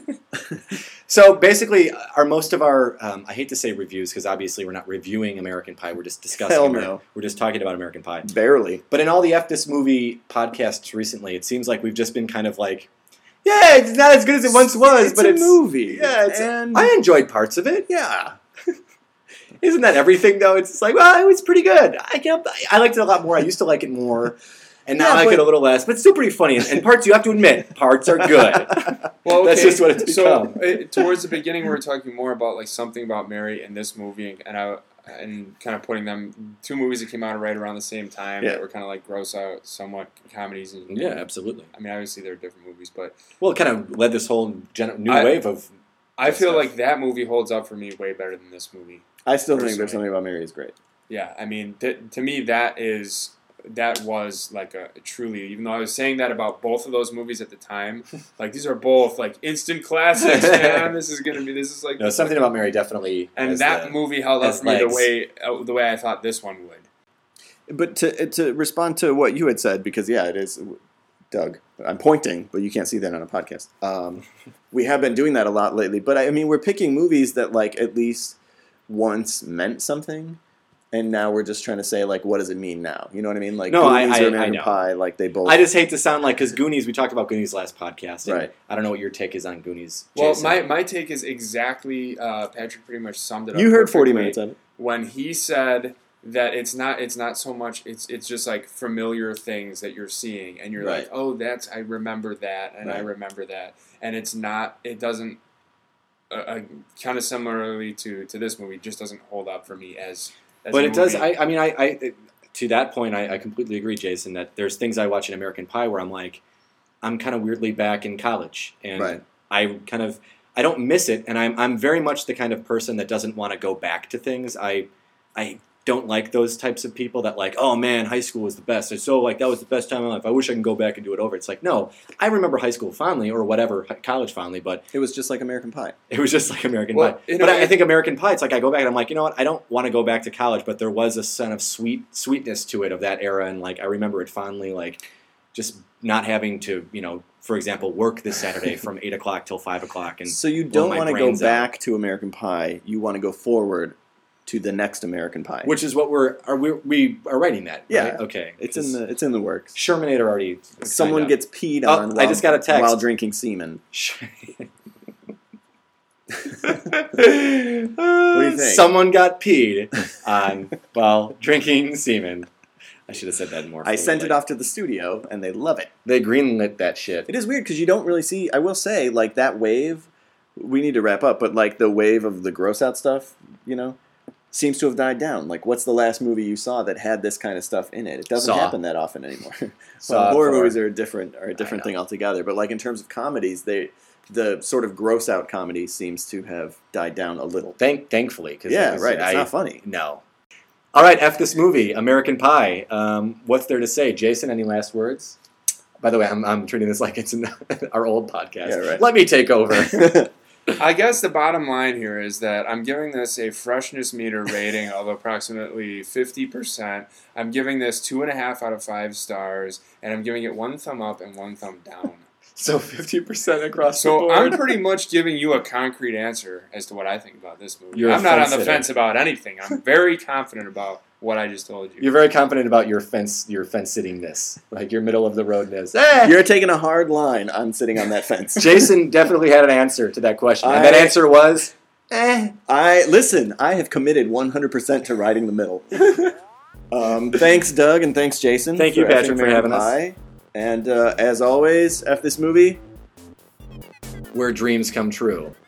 Speaker 2: So basically, most of our, I hate to say reviews, because obviously we're not reviewing American Pie, we're just discussing We're just talking about American Pie.
Speaker 1: Barely.
Speaker 2: But in all the F This Movie podcasts recently, it seems like we've just been kind of like, yeah, it's not as good as it once was, but it's
Speaker 1: a movie.
Speaker 2: Yeah, I enjoyed parts of it.
Speaker 1: Yeah.
Speaker 2: Isn't that everything, though? It's just like, well, it was pretty good. I liked it a lot more. I used to like it more. And now I like it a little less, but it's still pretty funny. And parts, you have to admit, parts are good.
Speaker 3: Well, okay.
Speaker 2: That's just what it's become.
Speaker 3: So towards the beginning, we were talking more about like Something About Mary in this movie, and kind of putting them two movies that came out right around the same time that were kind of like gross out, somewhat comedies. And,
Speaker 2: yeah, absolutely.
Speaker 3: I mean, obviously they're different movies, but
Speaker 2: it kind of led this whole new wave of.
Speaker 3: I feel like that movie holds up for me way better than this movie.
Speaker 1: I still think There's Something About Mary is great.
Speaker 3: Yeah, I mean, to me that was like a truly, even though I was saying that about both of those movies at the time, like these are both like instant classics, man. This is like
Speaker 2: Something About Mary definitely.
Speaker 3: And that movie held up for me the way I thought this one would.
Speaker 1: But to respond to what you had said, because it is, Doug, I'm pointing, but you can't see that on a podcast. We have been doing that a lot lately, but I mean, we're picking movies that like at least once meant something. And now we're just trying to say, like, what does it mean now? You know what I mean? Like, Goonies or American Pie, like, they both...
Speaker 2: I just hate to sound like... Because Goonies, we talked about Goonies last podcast. Right. I don't know what your take is on Goonies, Jason.
Speaker 3: Well, my take is exactly... Patrick pretty much summed it up.
Speaker 1: You heard 40 minutes of it.
Speaker 3: When he said that it's not so much... It's just, like, familiar things that you're seeing. And you're like, oh, I remember that, and I remember that. And it's not... It doesn't... kind of similarly to this movie, it just doesn't hold up for me as
Speaker 2: but it does. I mean, to that point, I completely agree, Jason. That there's things I watch in American Pie where I'm like, I'm kind of weirdly back in college, and I don't miss it, and I'm very much the kind of person that doesn't want to go back to things. I don't like those types of people that like, oh man, high school was the best. It's so like that was the best time of my life. I wish I can go back and do it over. It's like, no, I remember high school fondly or whatever, college fondly, but
Speaker 1: it was just like American Pie.
Speaker 2: It was just like American Pie. But I think American Pie, it's like I go back and I'm like, you know what? I don't want to go back to college, but there was a sense of sweetness to it of that era, and like I remember it fondly, like just not having to, you know, for example, work this Saturday from 8 o'clock till 5 o'clock. And
Speaker 1: so you don't want to go back to American Pie. You want to go forward to the next American Pie,
Speaker 2: which is what we are writing that.
Speaker 1: Yeah,
Speaker 2: right? Okay.
Speaker 1: It's in the works.
Speaker 2: Shermanator already.
Speaker 1: Someone gets peed on.
Speaker 2: I just got a text
Speaker 1: while drinking semen. What do you think?
Speaker 2: Someone got peed on while drinking semen. I should have said that more.
Speaker 1: I sent it off to the studio, and they love it.
Speaker 2: They greenlit that shit.
Speaker 1: It is weird because you don't really see. I will say, like that wave. We need to wrap up, but like the wave of the gross out stuff, you know, seems to have died down. Like, what's the last movie you saw that had this kind of stuff in it? It doesn't happen that often anymore. Horror movies are a different thing altogether. But like in terms of comedies, the sort of gross out comedy seems to have died down a little.
Speaker 2: Thankfully,
Speaker 1: because it's not funny.
Speaker 2: No. All right, F this movie, American Pie. What's there to say, Jason? Any last words? By the way, I'm treating this like it's our old podcast.
Speaker 1: Yeah, right.
Speaker 2: Let me take over.
Speaker 3: I guess the bottom line here is that I'm giving this a freshness meter rating of approximately 50%. I'm giving this 2.5 out of 5 stars, and I'm giving it 1 thumb up and 1 thumb down.
Speaker 2: So 50% across the board.
Speaker 3: So I'm pretty much giving you a concrete answer as to what I think about this movie. I'm not on the fence about anything. I'm very confident about what I just told you.
Speaker 2: You're very confident about your fence sittingness, like your middle of the roadness.
Speaker 1: You're taking a hard line on sitting on that fence.
Speaker 2: Jason definitely had an answer to that question, and that answer was,
Speaker 1: I have committed 100% to riding the middle. Thanks, Doug, and thanks, Jason.
Speaker 2: Thank you, Patrick, for having us.
Speaker 1: And as always, F this movie,
Speaker 2: where dreams come true.